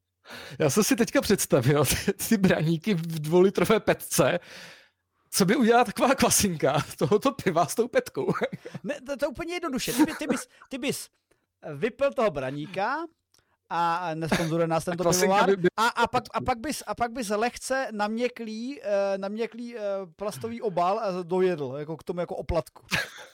Já jsem si teďka představil ty, ty braníky v dvoulitrové petce, co by udělala taková kvasinka tohoto piva s tou petkou. Ne, to, to je úplně jednoduše. Ty, by, ty, bys, ty bys vypil toho braníka a nesponzoruje nás tento pivovar by... a, a, pak, a, pak bys, a pak bys lehce naměklý, naměklý plastový obal a dojedl jako k tomu jako oplatku.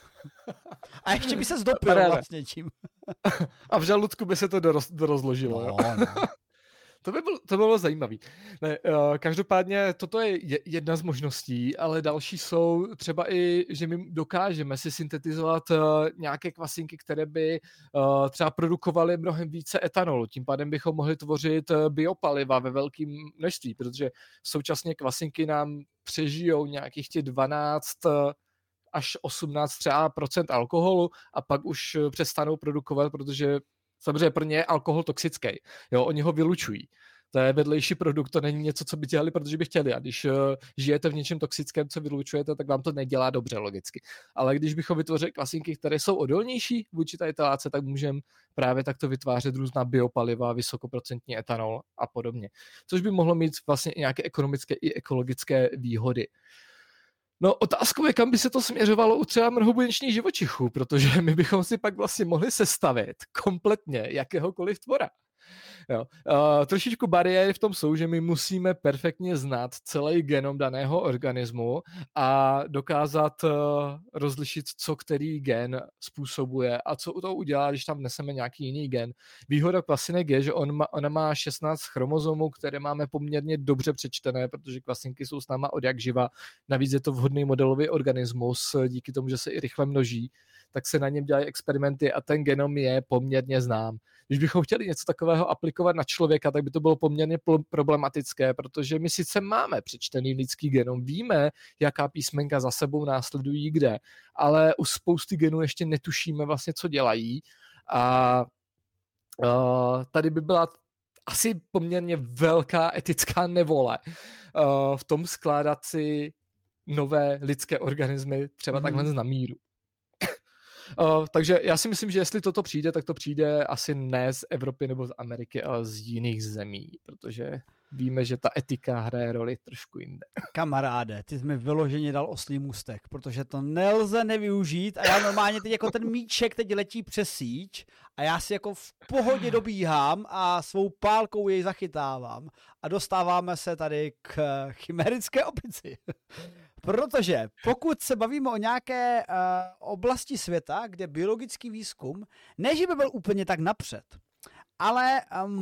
A ještě by se zdopil vlastně čím. A v žaludku by se to doroz, dorozložilo. No, jo? No. To by, bylo, to by bylo zajímavé. Ne, uh, každopádně toto je jedna z možností, ale další jsou třeba i, že my dokážeme si syntetizovat uh, nějaké kvasinky, které by uh, třeba produkovaly mnohem více etanolu. Tím pádem bychom mohli tvořit uh, biopaliva ve velkém množství, protože současně kvasinky nám přežijou nějakých těch dvanáct až osmnáct třeba procent alkoholu a pak už přestanou produkovat, protože samozřejmě pro ně je alkohol toxický. Jo, oni ho vylučují. To je vedlejší produkt, to není něco, co by dělali, protože by chtěli. A když uh, žijete v něčem toxickém, co vylučujete, tak vám to nedělá dobře logicky. Ale když bychom vytvořili kvasinky, které jsou odolnější vůči té láce, tak můžeme právě takto vytvářet různá biopaliva, vysokoprocentní etanol a podobně. Což by mohlo mít vlastně i nějaké ekonomické i ekologické výhody. No otázkou je, kam by se to směřovalo u třeba mrhobuněčných živočichů, protože my bychom si pak vlastně mohli sestavit kompletně jakéhokoliv tvora. Jo. Uh, trošičku bariéry v tom jsou, že my musíme perfektně znát celý genom daného organismu a dokázat uh, rozlišit, co který gen způsobuje a co u toho udělá, když tam vneseme nějaký jiný gen. Výhoda kvasinek je, že on má, ona má šestnáct chromozomů, které máme poměrně dobře přečtené, protože kvasinky jsou s náma od jak živa. Navíc je to vhodný modelový organismus, díky tomu, že se i rychle množí, tak se na něm dělají experimenty a ten genom je poměrně znám. Když bychom chtěli něco takového aplikovat na člověka, tak by to bylo poměrně problematické, protože my sice máme přečtený lidský genom, víme, jaká písmenka za sebou následují kde, ale u spousty genů ještě netušíme vlastně, co dělají. A uh, tady by byla asi poměrně velká etická nevole uh, v tom skládat si nové lidské organismy třeba mm. takhle na míru. Uh, takže já si myslím, že jestli toto přijde, tak to přijde asi ne z Evropy nebo z Ameriky, ale z jiných zemí, protože víme, že ta etika hraje roli trošku jinde. Kamaráde, ty jsi mi vyloženě dal oslý můstek, protože to nelze nevyužít a já normálně teď jako ten míček teď letí přes síť a já si jako v pohodě dobíhám a svou pálkou jej zachytávám a dostáváme se tady k chimerické opici. Protože pokud se bavíme o nějaké uh, oblasti světa, kde biologický výzkum, ne, že by byl úplně tak napřed, ale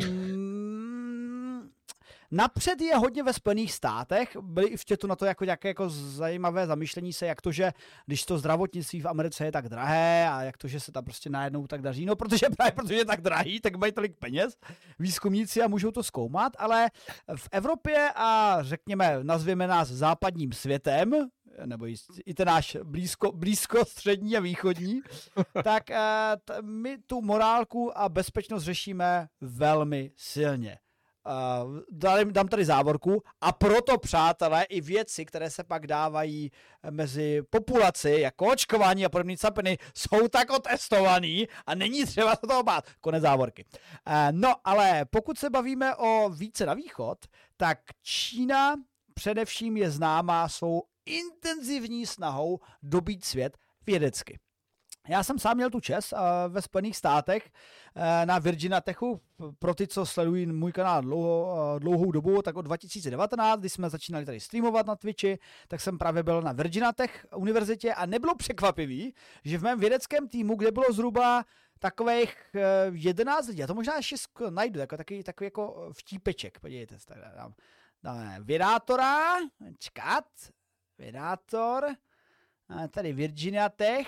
um, napřed je hodně ve Spojených státech, byly i v chatu na to jako nějaké jako zajímavé zamyšlení se, jak to, že když to zdravotnictví v Americe je tak drahé a jak to, že se tam prostě najednou tak daří, no protože právě protože je tak drahý, tak mají tolik peněz výzkumníci a můžou to zkoumat, ale v Evropě a řekněme, nazvěme nás západním světem, nebo i ten náš blízko, blízko střední a východní, tak t- my tu morálku a bezpečnost řešíme velmi silně. Uh, dám tady závorku a proto, přátelé, i věci, které se pak dávají mezi populaci, jako očkování a podobné capiny, jsou tak otestovaný a není třeba se toho bát. Konec závorky. Uh, no, ale pokud se bavíme o více na východ, tak Čína především je známá svou intenzivní snahou dobít svět vědecky. Já jsem sám měl tu čest uh, ve Spojených státech uh, na Virginia Techu. Pro ty, co sledují můj kanál dlouho, uh, dlouhou dobu, tak od dva tisíce devatenáct, kdy jsme začínali tady streamovat na Twitchi, tak jsem právě byl na Virginia Tech univerzitě a nebylo překvapivý, že v mém vědeckém týmu, kde bylo zhruba takových uh, jedenáct lidí, já to možná ještě najdu, jako takový, takový jako vtípeček, podívejte se, dám, dáme vědátora, čekat, vědátor, a tady Virginia Tech,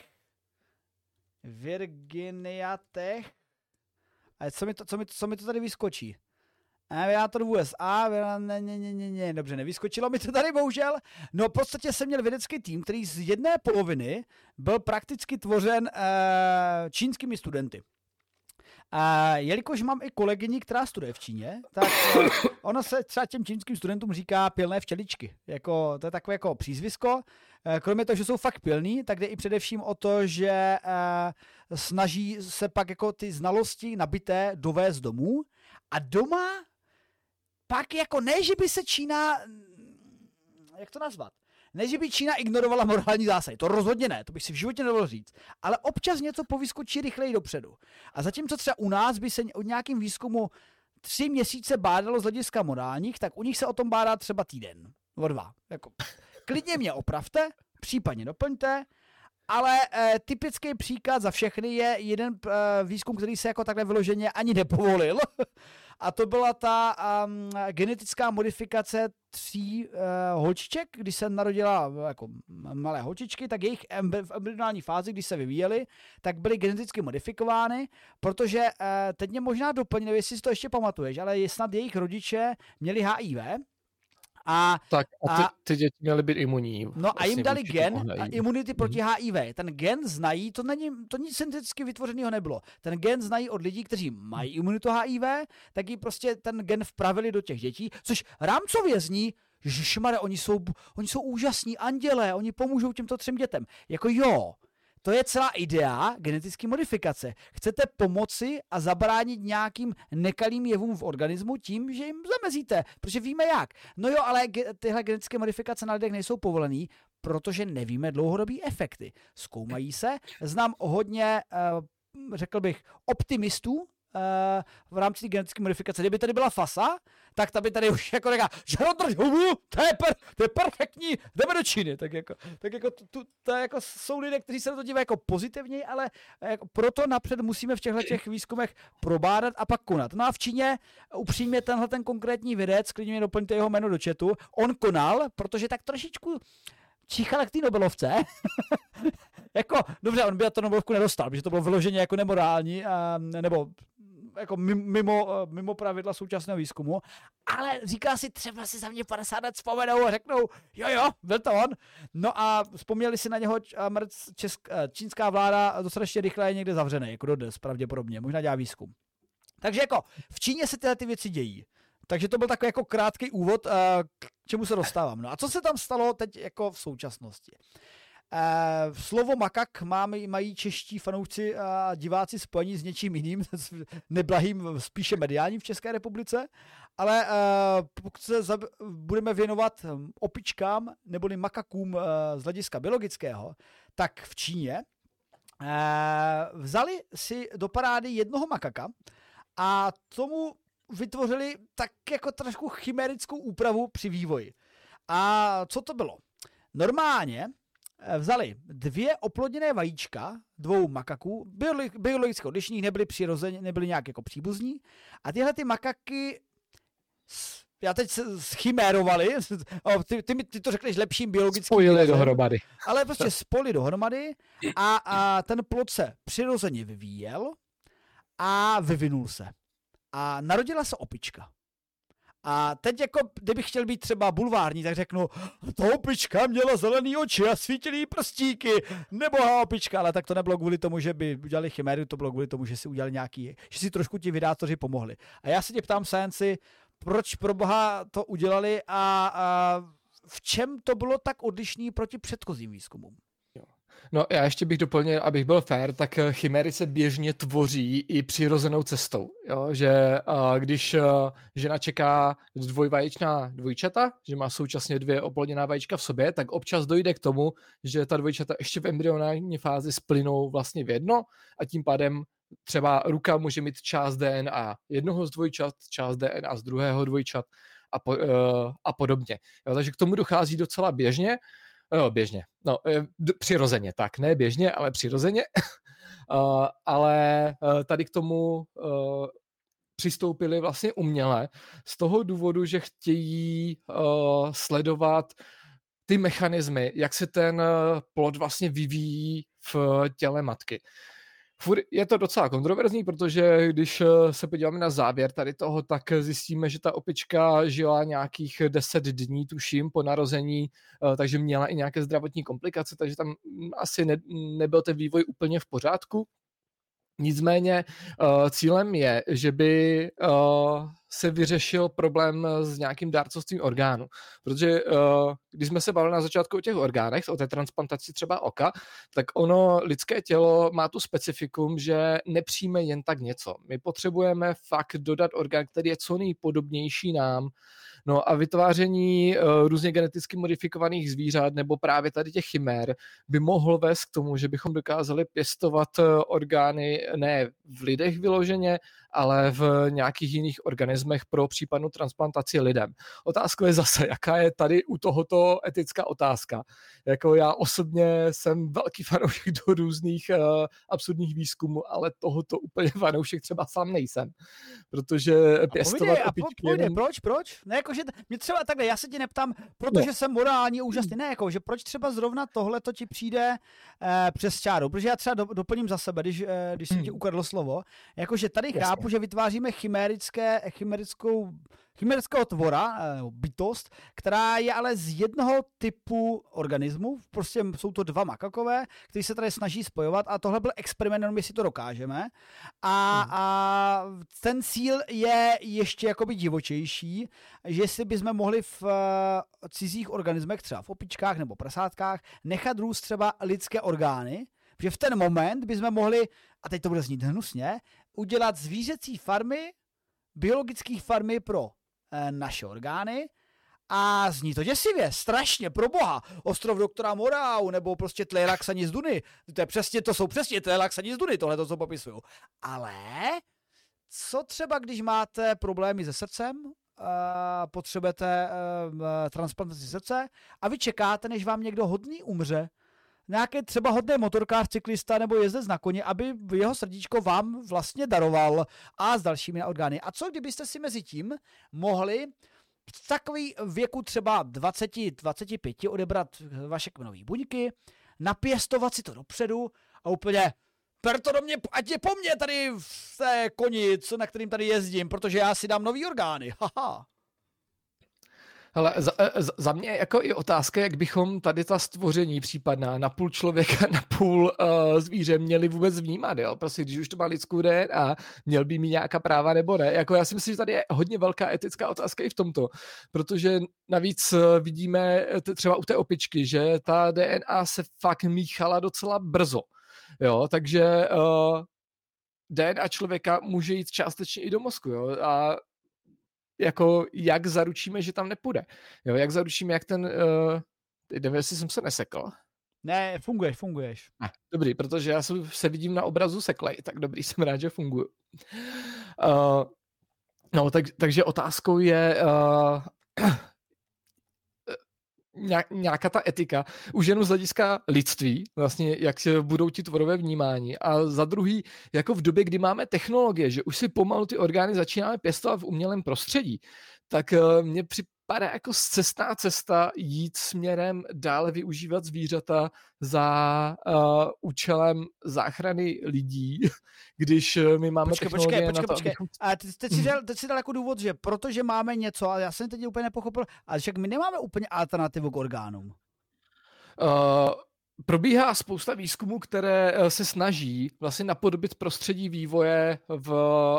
Virginia Tech. A co mi to, co mi, co mi to tady vyskočí? Aviátor v U S A, ne, ne, ne, ne, ne, dobře, nevyskočilo mi to tady bohužel. No v podstatě jsem měl vědecký tým, který z jedné poloviny byl prakticky tvořen uh, čínskými studenty. A jelikož mám i kolegyni, která studuje v Číně, tak uh, ono se třeba těm čínským studentům říká pilné včeličky. Jako, to je takové jako přízvisko. Kromě toho, že jsou fakt pilný, tak jde i především o to, že uh, snaží se pak jako ty znalosti nabité dovést domů a doma pak jako ne, že by se Čína, jak to nazvat, ne, že by Čína ignorovala morální zásady, to rozhodně ne, to bych si v životě nedovolil říct, ale občas něco povyskočí rychleji dopředu. A zatímco třeba u nás by se o nějakým výzkumu tři měsíce bádalo z hlediska morálních, tak u nich se o tom bádá třeba týden, nebo dva, jako... Klidně mě opravte, případně doplňte, ale e, typický příklad za všechny je jeden e, výzkum, který se jako takhle vyloženě ani nepovolil. A to byla ta um, genetická modifikace tří e, holčiček, když se narodila jako malé holčičky, tak jejich v embryonální fázi, když se vyvíjely, tak byly geneticky modifikovány, protože e, teď mě možná doplňuji, jestli si to ještě pamatuješ, ale snad jejich rodiče měli H I V. A, tak a ty, ty děti měly být imunní. No vlastně a jim dali gen a imunity proti H I V. Ten gen znají, to není, to nic synteticky vytvořeného nebylo. Ten gen znají od lidí, kteří mají imunitu H I V, tak ji prostě ten gen vpravili do těch dětí, což rámcově zní, že šmare, oni jsou, oni jsou úžasní andělé, oni pomůžou těmto třem dětem. Jako jo, to je celá idea genetické modifikace. Chcete pomoci a zabránit nějakým nekalým jevům v organismu tím, že jim zamezíte, protože víme jak. No jo, ale ge- tyhle genetické modifikace na lidech nejsou povolený, protože nevíme dlouhodobý efekty. Zkoumají se. Znám hodně, uh, řekl bych, optimistů uh, v rámci té genetické modifikace. Kdyby tady byla Fasa, tak ta by tady už jako říká, že rodrž hubu, to je, per, to je perfektní, jdeme do Číny. Tak jako, tak jako, tu, to jako jsou lidé, kteří se na to dívají jako pozitivně, ale jako proto napřed musíme v těchto těch výzkumech probádat a pak konat. No a v Číně upřímně tenhle ten konkrétní vědec, klidně mi doplňte jeho jméno do chatu, on konal, protože tak trošičku číchal k té Nobelovce. Jako, dobře, on by to Nobelovku nedostal, protože to bylo vyloženě jako nemorální, a, nebo jako mimo, mimo pravidla současného výzkumu, ale říká si, třeba si za mě padesát let vzpomenou a řeknou, jo jo, byl to on. No a vzpomněli si na něho česk, čínská vláda dostatečně rychle je někde zavřený, jako dodnes pravděpodobně, možná dělá výzkum. Takže jako v Číně se tyhle ty věci dějí. Takže to byl takový jako krátký úvod, k čemu se dostávám. No a co se tam stalo teď jako v současnosti? Uh, slovo makak máme, mají čeští fanoušci a diváci spojení s něčím jiným, s neblahým, spíše mediálním v České republice, ale uh, pokud se zab- budeme věnovat opičkám neboli makakům uh, z hlediska biologického, tak v Číně uh, vzali si do parády jednoho makaka a tomu vytvořili tak jako trošku chimerickou úpravu při vývoji. A co to bylo? normálně vzali dvě oplodněné vajíčka dvou makaků, biologicky odlišných, nebyly přirozeně, nebyly nějak jako příbuzní, a tyhle ty makaky, já teď se schimérovali, ty, ty, ty to řekneš lepším biologickým spojili výrazem, dohromady. Ale prostě spojili dohromady a, a ten plod se přirozeně vyvíjel a vyvinul se. A narodila se opička. A teď jako, kdybych chtěl být třeba bulvární, tak řeknu, ta opička měla zelený oči a svítily jí prstíky, nebohá opička, ale tak to nebylo kvůli tomu, že by udělali chiméru, to bylo kvůli tomu, že si udělali nějaký, že si trošku ti vydátoři pomohli. A já se tě ptám, science, proč pro boha to udělali a, a v čem to bylo tak odlišný proti předchozím výzkumům? No já ještě bych doplnil, abych byl fair, tak chiméry se běžně tvoří i přirozenou cestou. Jo? Že uh, když uh, žena čeká dvojvaječná dvojčata, že má současně dvě oplodněná vajíčka v sobě, tak občas dojde k tomu, že ta dvojčata ještě v embryonální fázi splynou vlastně v jedno a tím pádem třeba ruka může mít část D N A jednoho z dvojčat, část D N A z druhého dvojčat a, po, uh, a podobně. Jo? Takže k tomu dochází docela běžně. No, běžně. No, přirozeně, tak, ne běžně, ale přirozeně. uh, ale uh, tady k tomu uh, přistoupili vlastně uměle z toho důvodu, že chtějí uh, sledovat ty mechanismy, jak se ten plod vlastně vyvíjí v těle matky. Furt je to docela kontroverzní, protože když se podíváme na závěr tady toho, tak zjistíme, že ta opička žila nějakých deset dní, tuším, po narození, takže měla i nějaké zdravotní komplikace, takže tam asi ne, nebyl ten vývoj úplně v pořádku. Nicméně cílem je, že by se vyřešil problém s nějakým dárcovstvím orgánu. Protože když jsme se bavili na začátku o těch orgánech, o té transplantaci třeba oka, tak ono, lidské tělo má tu specifikum, že nepřijme jen tak něco. My potřebujeme fakt dodat orgán, který je co nejpodobnější nám. No a vytváření uh, různě geneticky modifikovaných zvířat nebo právě tady těch chimér by mohlo vést k tomu, že bychom dokázali pěstovat uh, orgány ne v lidech vyloženě, ale v nějakých jiných organismech pro případnou transplantaci lidem. Otázka je zase, jaká je tady u tohoto etická otázka. Jako já osobně jsem velký fanoušek do různých uh, absurdních výzkumů, ale tohoto úplně fanoušek třeba sám nejsem. Protože pěstovat a opičky... Pojde, jenom... proč, proč? Ne, jako, že mě třeba takhle, já se ti neptám, protože no. jsem morální úžasný, ne, jako, že proč třeba zrovna tohle to ti přijde eh, přes čáru, protože já třeba do, doplním za sebe, když, eh, když jsem ti ukradl slovo, jakože tady Jasně. chápu, že vytváříme chimérické, chimerickou chimerického tvora, bytost, která je ale z jednoho typu organismu, prostě jsou to dva makakové, kteří se tady snaží spojovat a tohle byl experiment, jenom jestli to dokážeme. A, hmm. a ten cíl je ještě jakoby divočejší, že jestli bychom mohli v cizích organismech, třeba v opičkách nebo prasátkách, nechat růst třeba lidské orgány, že v ten moment bychom mohli, a teď to bude znít hnusně, udělat zvířecí farmy, biologické farmy pro e, naše orgány a zní to děsivě, strašně, pro boha. Ostrov doktora Morau nebo prostě Tleilaxanis Duny. To, je přesně, to jsou přesně Tleilaxanis Duny, tohle to, co popisuju. Ale co třeba, když máte problémy se srdcem, e, potřebujete e, transplantaci srdce a vy čekáte, než vám někdo hodný umře, nějaký třeba hodný motorkář, cyklista nebo jezdec na koni, aby jeho srdíčko vám vlastně daroval a s dalšími orgány. A co kdybyste si mezi tím mohli v takový věku třeba dvacet dvacet pět odebrat vaše kmenové buňky, napěstovat si to dopředu a úplně per to do mě, ať je po mně tady v té koni, na kterým tady jezdím, protože já si dám nový orgány. Haha. Hele, za, za, za mě jako i otázka, jak bychom tady ta stvoření případná na půl člověka, na půl uh, zvíře měli vůbec vnímat, jo? Prostě když už to má lidskou D N A, měl by mít nějaká práva nebo ne. Jako já si myslím, že tady je hodně velká etická otázka i v tomto, protože navíc vidíme t- třeba u té opičky, že ta D N A se fakt míchala docela brzo, jo? Takže uh, D N A člověka může jít částečně i do mozku, jo? A jako jak zaručíme, že tam nepůjde. Jo, jak zaručíme, jak ten... Uh, nevím, jestli jsem se nesekl. Ne, funguješ, funguješ. Ne, dobrý, protože já se vidím na obrazu seklej, tak dobrý, jsem rád, že funguju. Uh, no, tak, takže otázkou je... Uh, nějaká ta etika, už jenom z hlediska lidství, vlastně jak se budou ti tvorové vnímání. A za druhý, jako v době, kdy máme technologie, že už si pomalu ty orgány začínáme pěstovat v umělém prostředí, tak mně připadá jako cestná cesta jít směrem dále využívat zvířata za uh, účelem záchrany lidí, když my máme počkej, technologie počkej, na to, počkej. Abychom... A teď, teď, si dal, teď si dal jako důvod, že protože máme něco, ale já jsem teď úplně nepochopil, ale však my nemáme úplně alternativu k orgánům. Uh, probíhá spousta výzkumů, které se snaží vlastně napodobit prostředí vývoje v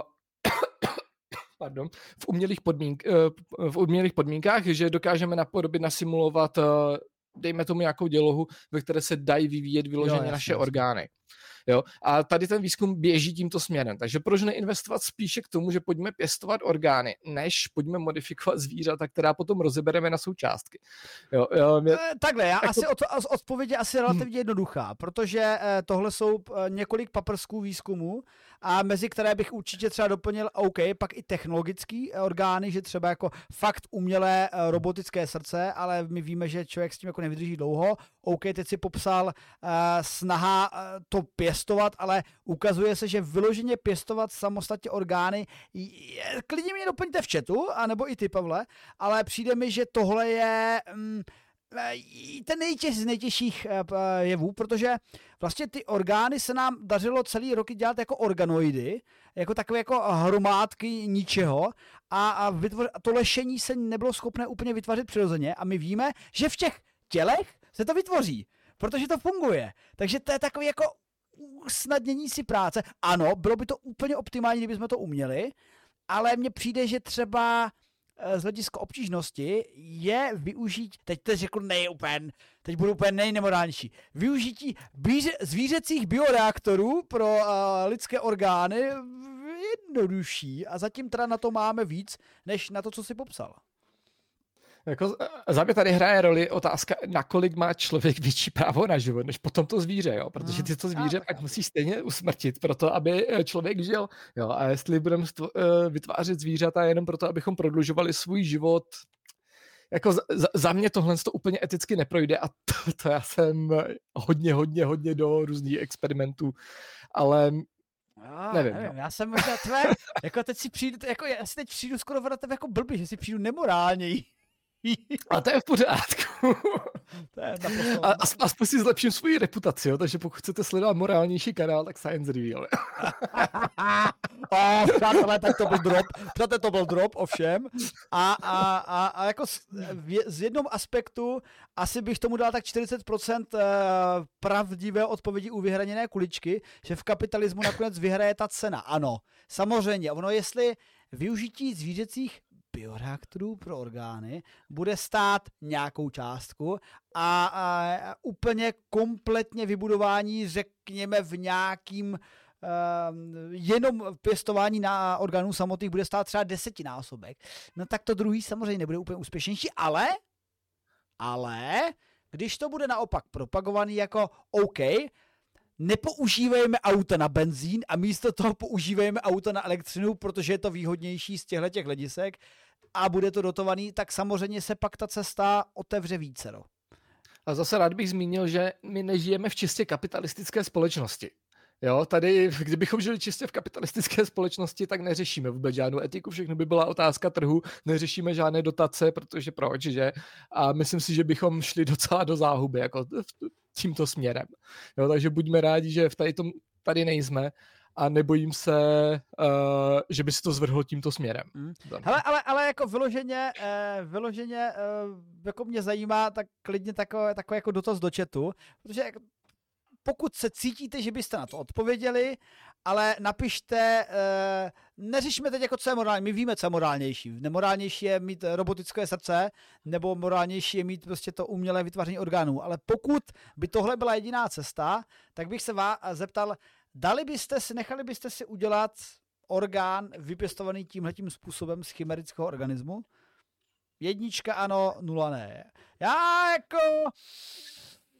Pardon, v umělých, podmínk, v umělých podmínkách, že dokážeme napodobit, nasimulovat, dejme tomu nějakou dělohu, ve které se dají vyvíjet vyloženě jo, naše jasný. orgány. Jo? A tady ten výzkum běží tímto směrem. Takže proč neinvestovat spíše k tomu, že pojďme pěstovat orgány, než pojďme modifikovat zvířata, která potom rozebereme na součástky. Jo, jo, mě... Takhle, já jako... asi od, odpověď je asi relativně jednoduchá, protože tohle jsou několik paprsků výzkumů, a mezi které bych určitě třeba doplnil, OK, pak i technologický orgány, že třeba jako fakt umělé robotické srdce, ale my víme, že člověk s tím jako nevydrží dlouho. OK, teď si popsal uh, snaha uh, to pěstovat, ale ukazuje se, že vyloženě pěstovat samostatně orgány, je, klidně mě doplňte v chatu, anebo i ty, Pavle, ale přijde mi, že tohle je... Um, ten nejtěž z nejtěžších jevů, protože vlastně ty orgány se nám dařilo celý roky dělat jako organoidy, jako takové jako hromádky ničeho a, a, vytvoř, a to lešení se nebylo schopné úplně vytvořit přirozeně a my víme, že v těch tělech se to vytvoří, protože to funguje. Takže to je takový jako usnadnění si práce. Ano, bylo by to úplně optimální, kdybychom to uměli, ale mně přijde, že třeba z hlediska obtížnosti je využít, teď teď řekl nej úplně, teď budu úplně nejnemorálnější, využití bíře, zvířecích bioreaktorů pro uh, lidské orgány jednodušší a zatím teda na to máme víc, než na to, co jsi popsal. Jako, za mě tady hraje roli otázka, nakolik má člověk větší právo na život, než potom to zvíře, jo? Protože ty to zvíře pak musí stejně usmrtit proto, aby člověk žil. Jo? A jestli budeme vytvářet zvířata jenom proto, abychom prodlužovali svůj život, jako za, za mě tohle to úplně eticky neprojde a to, to já jsem hodně, hodně, hodně do různých experimentů, ale Já, nevím, nevím, no. já jsem možná tvé, jako teď si přijdu, jako já si teď přijdu skoro na tebe jako blbý, že si přijdu nemorálněji. A to je v pořádku. To je a, aspoň si zlepším svoji reputaci, jo? Takže pokud chcete sledovat morálnější kanál, tak Science Reveal. oh, přátelé, tak to byl drop. Přátelé, to byl drop, ovšem. A, a, a, a jako z, z jednom aspektu asi bych tomu dal tak čtyřicet procent pravdivé odpovědi u vyhraněné kuličky, že v kapitalismu nakonec vyhraje ta cena. Ano, samozřejmě. Ono, jestli využití zvířecích bioreaktorů pro orgány bude stát nějakou částku a, a úplně kompletně vybudování, řekněme, v nějakým uh, jenom pěstování na orgánů samotných bude stát třeba desetinásobek. No tak to druhý samozřejmě nebude úplně úspěšnější, ale ale když to bude naopak propagovaný jako OK, nepoužívejme auta na benzín a místo toho používejme auta na elektřinu, protože je to výhodnější z těchto těch hledisek a bude to dotovaný, tak samozřejmě se pak ta cesta otevře vícero. A zase rád bych zmínil, že my nežijeme v čistě kapitalistické společnosti. Jo, tady, kdybychom žili čistě v kapitalistické společnosti, tak neřešíme vůbec žádnou etiku, všechno by byla otázka trhu, neřešíme žádné dotace, protože proč, že? A myslím si, že bychom šli docela do záhuby, jako tímto směrem. Jo, takže buďme rádi, že v tady, tom, tady nejsme a nebojím se, uh, že by se to zvrhlo tímto směrem. Hmm. Hele, ale, ale jako vyloženě, eh, vyloženě eh, jako mě zajímá, tak klidně takový, takový jako dotaz do chatu, protože jako pokud se cítíte, že byste na to odpověděli, ale napište, e, neřešíme teď jako co je morální, my víme, co je morálnější. Nemorálnější je mít robotické srdce, nebo morálnější je mít prostě to umělé vytváření orgánů. Ale pokud by tohle byla jediná cesta, tak bych se vás zeptal, dali byste si, nechali byste si udělat orgán vypěstovaný tímhletím způsobem z chimerického organismu? Jednička ano, nula ne. Já jako...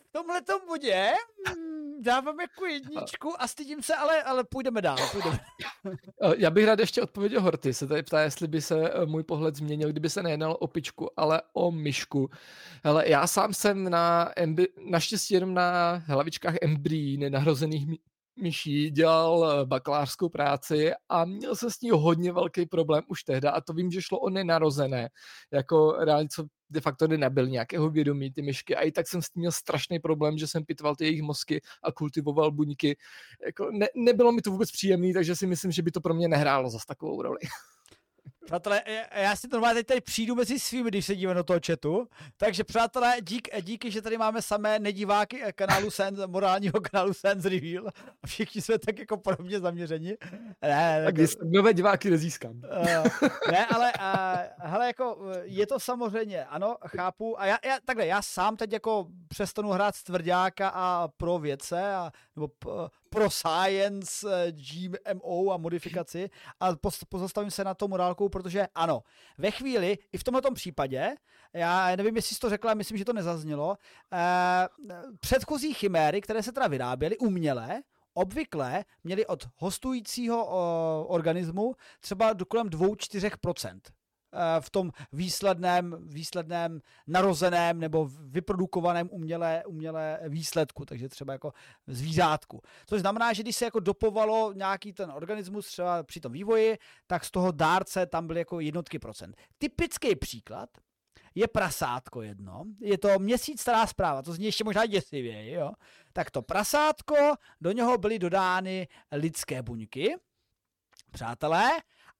v tomhletom bodě mm, dávám jako jedničku a stydím se, ale, ale půjdeme dál. Půjdeme. Já bych rád ještě odpověděl Horty. Se tady ptá, jestli by se můj pohled změnil, kdyby se nejednalo o pičku, ale o myšku. Hele, já sám jsem na emby, naštěstí jenom na hlavičkách embryí nenahrozených myší dělal bakalářskou práci a měl se s ní hodně velký problém už tehdy a to vím, že šlo o nenarozené, jako reálně co de facto nebyl nějakého vědomí ty myšky a i tak jsem s tím měl strašný problém, že jsem pitval ty jejich mozky a kultivoval buňky. Jako ne, nebylo mi to vůbec příjemný, takže si myslím, že by to pro mě nehrálo zas takovou roli. Přátelé, já si to normálně teď tady přijdu mezi svými, když se dívám do toho chatu. Takže přátelé, dík, díky, že tady máme samé nediváky kanálu Sense, morálního kanálu Sense Reveal. A všichni jsme tak jako podobně zaměřeni. Ne, ne, tak jako... nové diváky nezískám. Uh, ne, ale uh, hele, jako je to samozřejmě, ano, chápu. A já, já takhle, já sám teď jako přestanu hrát z tvrďáka a pro vědce, a, nebo p, pro science, G M O a modifikaci a pozastavím se na to morálkou, protože ano, ve chvíli, i v tomto případě, já nevím, jestli jsi to řekla, myslím, že to nezaznělo, eh, předchozí chiméry, které se teda vyráběly uměle, obvykle měly od hostujícího o, organismu třeba do kolem dvě až čtyři procenta. V tom výsledném, výsledném narozeném nebo vyprodukovaném umělé, umělé výsledku, takže třeba jako zvířátku. Což znamená, že když se jako dopovalo nějaký ten organismus třeba při tom vývoji, tak z toho dárce tam byly jako jednotky procent. Typický příklad je prasátko jedno, je to měsíc stará zpráva, to zní ještě možná děsivěji, jo. Tak to prasátko, do něho byly dodány lidské buňky, přátelé,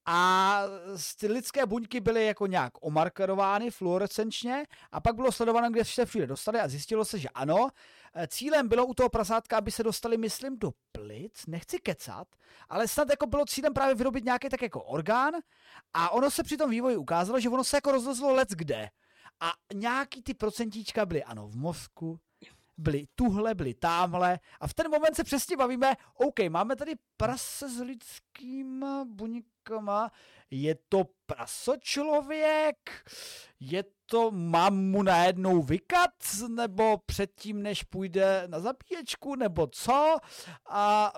a ty lidské buňky byly jako nějak omarkerovány fluorescenčně a pak bylo sledováno, kde se všude dostali a zjistilo se, že ano, cílem bylo u toho prasátka, aby se dostali, myslím, do plic, nechci kecat, ale snad jako bylo cílem právě vyrobit nějaký tak jako orgán a ono se při tom vývoji ukázalo, že ono se jako rozlezlo lec kde a nějaký ty procentíčka byly ano v mozku, byli tuhle, byli támhle a v ten moment se přesně bavíme, OK, máme tady prase s lidskýma buňkama, je to prasočlověk, je to, mám mu najednou vykat, nebo předtím, než půjde na zabíječku, nebo co? A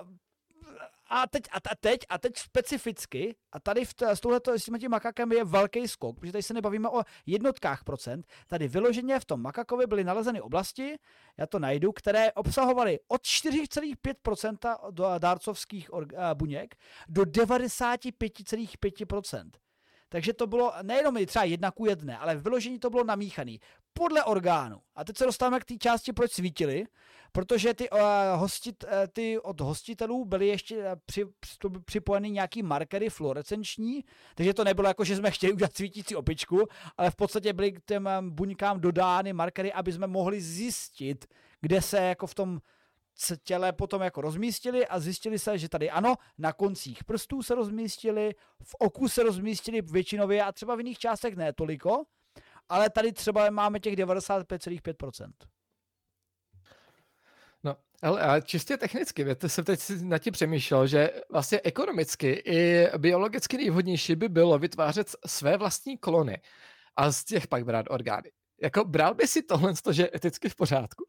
A teď, a teď, a teď specificky, a tady v t- s touhleto, s tím makakem je velký skok, protože tady se nebavíme o jednotkách procent, tady vyloženě v tom makakovi byly nalezeny oblasti, já to najdu, které obsahovaly od čtyři celá pět procenta do dárcovských org- buněk do devadesát pět celá pět procenta. Takže to bylo nejenom třeba jedna ku jedné, ale vyložení to bylo namíchané podle orgánu. A teď se dostáváme k té části, proč svítily, protože ty, uh, hostit, uh, ty od hostitelů byly ještě při, připojeny nějaký markery fluorescenční, takže to nebylo jako, že jsme chtěli udělat svítící opičku, ale v podstatě byly k těm buňkám dodány markery, aby jsme mohli zjistit, kde se jako v tom těle potom jako rozmístili a zjistili se, že tady ano, na koncích prstů se rozmístili, v oku se rozmístili většinově a třeba v jiných částech ne toliko, ale tady třeba máme těch devadesát pět celá pět procenta. No, ale a čistě technicky, víte, jsem teď nad tím přemýšlel, že vlastně ekonomicky i biologicky nejvhodnější by bylo vytvářet své vlastní klony a z těch pak brát orgány. Jako bral by si tohle, že je eticky v pořádku?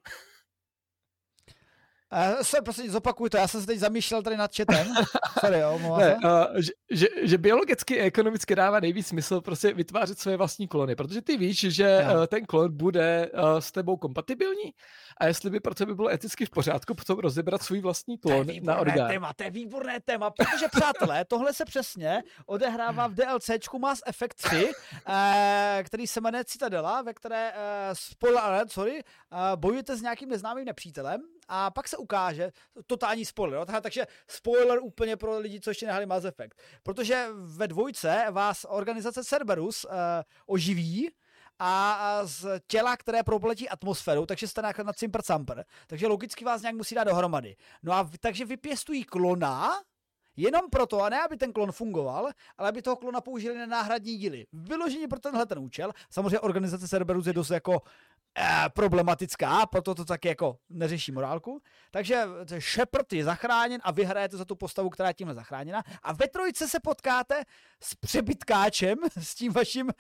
Uh, sorry, prosím, zopakuj to, já jsem se teď zamýšlel tady nad chatem. Sorry, jo, ne, uh, že, že, že biologicky a ekonomicky dává nejvíc smysl prostě vytvářet své vlastní klony, protože ty víš, že uh, ten klon bude uh, s tebou kompatibilní a jestli by pro tebe bylo eticky v pořádku potom rozebrat svůj vlastní klon na orgán. Téma, to je výborné téma, protože přátelé, tohle se přesně odehrává v DLCčku Mass Effect tři, eh, který se jmenuje Citadela, ve které, eh, spoiler alert, sorry, eh, bojujete s nějakým neznámým nepřítelem a pak se ukáže, totální spoiler, no? Takže spoiler úplně pro lidi, co ještě nehráli Mass Effect, protože ve dvojce vás organizace Cerberus eh, oživí a z těla, které propoletí atmosféru, takže jste na, na cimper camper. Takže logicky vás nějak musí dát dohromady. No a v, takže vypěstují klona, jenom proto, a ne aby ten klon fungoval, ale aby toho klona použili na náhradní díly. Vyloženě pro tenhle ten účel. Samozřejmě organizace Cerberus je dost jako eh, problematická, proto to taky jako neřeší morálku. Takže Shepard je zachráněn a vy hrajete za tu postavu, která je tímhle zachráněna. A ve trojce se potkáte s přebytkáčem, s tím vaším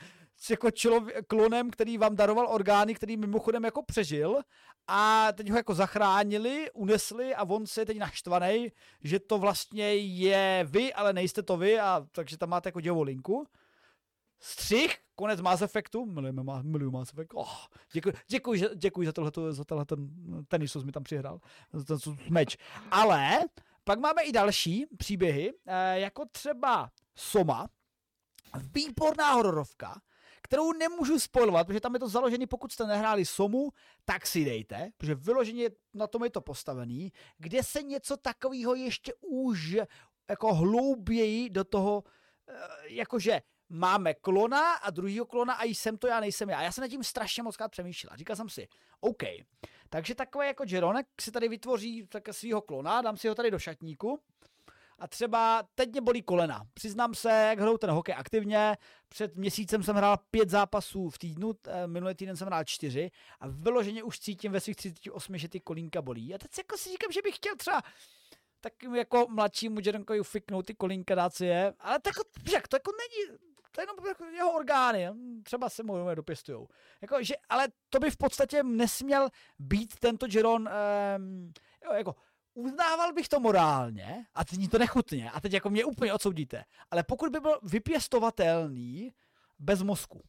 s jako člově- klonem, který vám daroval orgány, který mimochodem jako přežil a teď ho jako zachránili, unesli a on se je teď naštvaný, že to vlastně je vy, ale nejste to vy a takže tam máte jako dějovou linku. Střih, konec Mass Effectu, miluji, miluji Mass Effect, oh, děkuji, děkuji, děkuji za tohleto, za tohle ten tenis, co jsi mi tam přihrál, za ten meč. Ale pak máme i další příběhy, jako třeba Soma, výborná hororovka, kterou nemůžu spoilovat, protože tam je to založené, pokud jste nehráli Somu, tak si dejte, protože vyloženě na tom je to postavený, kde se něco takového ještě už jako hlouběji do toho, jakože máme klona a druhýho klona a jsem to já, nejsem já. Já jsem nad tím strašně moc krát přemýšlel. Říkal jsem si, OK, takže takový jako Jeronek si tady vytvoří svýho klona, dám si ho tady do šatníku a třeba teď mě bolí kolena. Přiznám se, jak hraju ten hokej aktivně, před měsícem jsem hrál pět zápasů v týdnu, minulý týden jsem hrál čtyři a vyloženě už cítím ve svých třiceti osmi, že ty kolínka bolí. A teď jako si říkám, že bych chtěl třeba takým jako mladšímu Jeronkovi ufiknout ty kolínka, dát si je, ale tak, jak to jako není, to je jenom jako jeho orgány, třeba se mu dopěstujou. Jako, že, ale to by v podstatě nesměl být tento Jeron, um, jako uznával bych to morálně, a teď to nechutně, a teď jako mě úplně odsoudíte, ale pokud by byl vypěstovatelný bez mozku,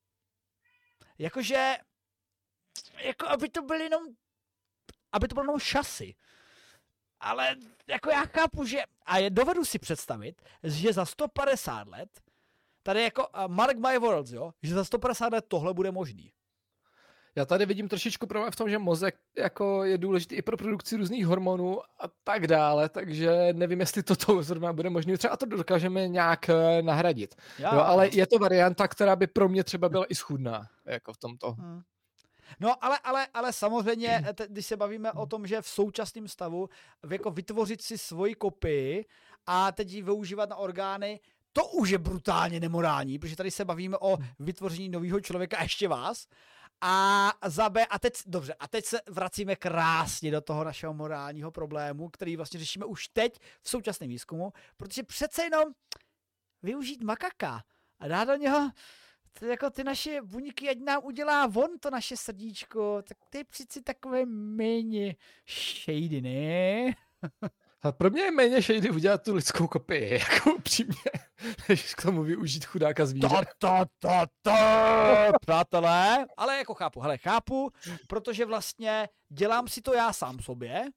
jakože, jako aby to byly jenom, aby to bylo jenom šasy, ale jako já chápu, že, a je, dovedu si představit, že za sto padesát let, tady jako uh, Mark my words, jo, že za sto padesát let tohle bude možný. Já tady vidím trošičku problém v tom, že mozek jako je důležitý i pro produkci různých hormonů a tak dále, takže nevím, jestli toto zrovna bude možné. Třeba to dokážeme nějak nahradit. Já, jo, ale je to varianta, která by pro mě třeba byla i schůdná, jako v tomto. Hmm. No, ale, ale, ale samozřejmě, když se bavíme o tom, že v současném stavu jako vytvořit si svoji kopii a teď ji využívat na orgány, to už je brutálně nemorální, protože tady se bavíme o vytvoření nového člověka a ještě vás. A za B, a teď, dobře, a teď se vracíme krásně do toho našeho morálního problému, který vlastně řešíme už teď v současném výzkumu, protože přece jenom využít makaka a dát do něho jako ty naše buňky, ať nám udělá on to naše srdíčko, tak to je přeci takové méně shady, ne? A pro mě je méně shady udělat tu lidskou kopii, jako upřímně, než k tomu využít chudáka zvíře. To, to, to, to, přátelé. Ale jako chápu, hele, chápu, protože vlastně dělám si to já sám sobě,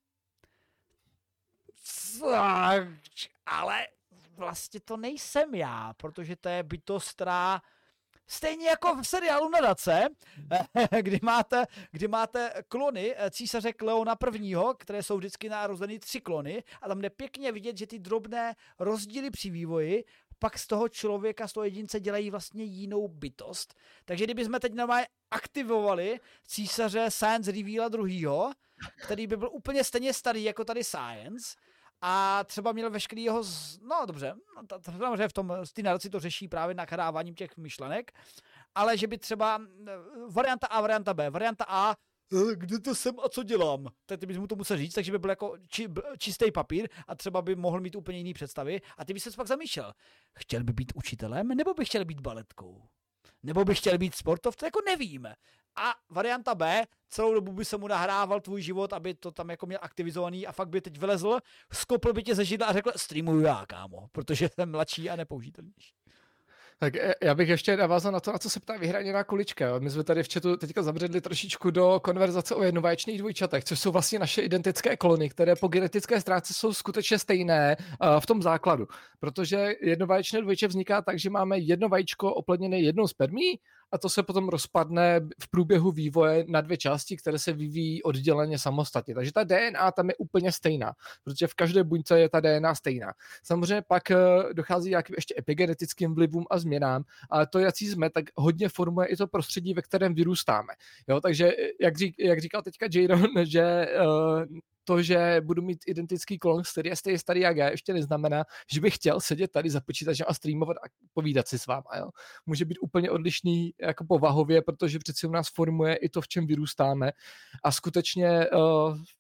ale vlastně to nejsem já, protože to je bytost, která stejně jako v seriálu Nadace, kdy máte, kdy máte klony císaře Kleona prvního, které jsou vždycky narozený tři klony a tam jde pěkně vidět, že ty drobné rozdíly při vývoji pak z toho člověka, z toho jedince dělají vlastně jinou bytost. Takže kdybychom teď normálně aktivovali císaře Science Reveala druhýho, který by byl úplně stejně starý jako tady Science, a třeba měl veškerý jeho, z... no dobře, samozřejmě v tom v té nadaci to řeší právě nakráváním těch myšlenek, ale že by třeba varianta A, varianta B, varianta A, kde to jsem a co dělám, tak ty bys mu to musel říct, takže by byl jako či, čistý papír a třeba by mohl mít úplně jiný představy a ty bys se pak zamýšlel, chtěl by být učitelem, nebo by chtěl být baletkou, nebo by chtěl být sportovcem, jako nevíme. A varianta B, celou dobu by se mu nahrával tvůj život, aby to tam jako měl aktivizovaný a fakt by teď vylezl, skopl by tě ze židla a řekl, streamuju já, kámo, protože jsem mladší a nepoužitelnější. Tak já bych ještě navázal na to, na co se ptá vyhraněná kulička. Jo. My jsme tady v chatu teďka zabředli trošičku do konverzace o jednovaječných dvojčatech, což jsou vlastně naše identické klony, které po genetické stránce jsou skutečně stejné uh, v tom základu. Protože jednovaječné dvojče vzniká tak, že máme jedno vajíčko oplodněné jednou spermí a to se potom rozpadne v průběhu vývoje na dvě části, které se vyvíjí odděleně samostatně. Takže ta D N A tam je úplně stejná, protože v každé buňce je ta D N A stejná. Samozřejmě pak dochází nějakým ještě epigenetickým vlivům a změnám, ale to, jaký jsme, tak hodně formuje i to prostředí, ve kterém vyrůstáme. Jo, takže jak, řík, jak říkal teďka Jadon, že uh, to, že budu mít identický klon, který je stejně starý jak já, ještě neznamená, že bych chtěl sedět tady za počítačem a streamovat a povídat si s váma. Jo. Může být úplně odlišný jako povahově, protože přeci u nás formuje i to, v čem vyrůstáme. A skutečně uh,